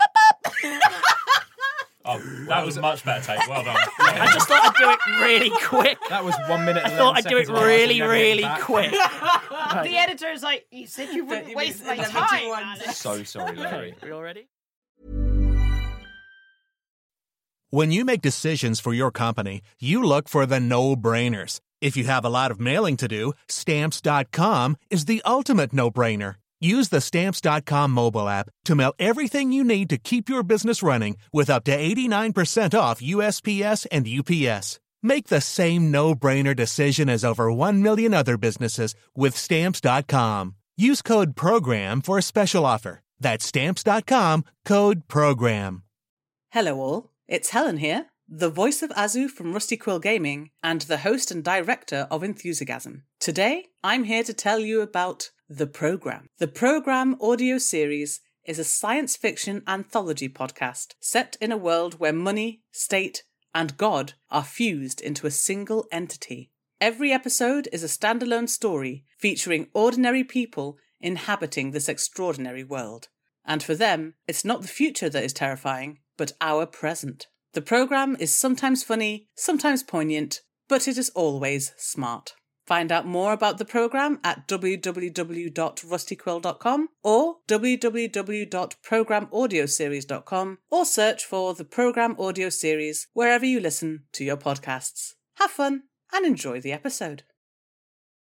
[SPEAKER 7] Oh, that was a much better take. Well done.
[SPEAKER 6] I just thought I'd do it really quick.
[SPEAKER 9] That was one minute
[SPEAKER 6] I
[SPEAKER 9] and
[SPEAKER 6] thought I'd
[SPEAKER 9] eleven
[SPEAKER 6] do it
[SPEAKER 9] seconds.
[SPEAKER 6] really,
[SPEAKER 9] Never
[SPEAKER 6] really
[SPEAKER 9] back.
[SPEAKER 6] quick.
[SPEAKER 8] The editor's like, you said you wouldn't waste my time.
[SPEAKER 9] So sorry, Larry.
[SPEAKER 6] We all ready?
[SPEAKER 17] When you make decisions for your company, you look for the no-brainers. If you have a lot of mailing to do, Stamps dot com is the ultimate no-brainer. Use the Stamps dot com mobile app to mail everything you need to keep your business running with up to eighty-nine percent off U S P S and U P S. Make the same no-brainer decision as over one million other businesses with Stamps dot com. Use code PROGRAM for a special offer. That's Stamps dot com, code PROGRAM.
[SPEAKER 5] Hello all, it's Helen here, the voice of Azu from Rusty Quill Gaming, and the host and director of Enthusiasm. Today, I'm here to tell you about The Program. The Program audio series is a science fiction anthology podcast set in a world where money, state, and God are fused into a single entity. Every episode is a standalone story featuring ordinary people inhabiting this extraordinary world. And for them, it's not the future that is terrifying, but our present. The program is sometimes funny, sometimes poignant, but it is always smart. Find out more about the program at w w w dot rusty quill dot com or w w w dot program audio series dot com, or search for the Program Audio Series wherever you listen to your podcasts. Have fun and enjoy the episode.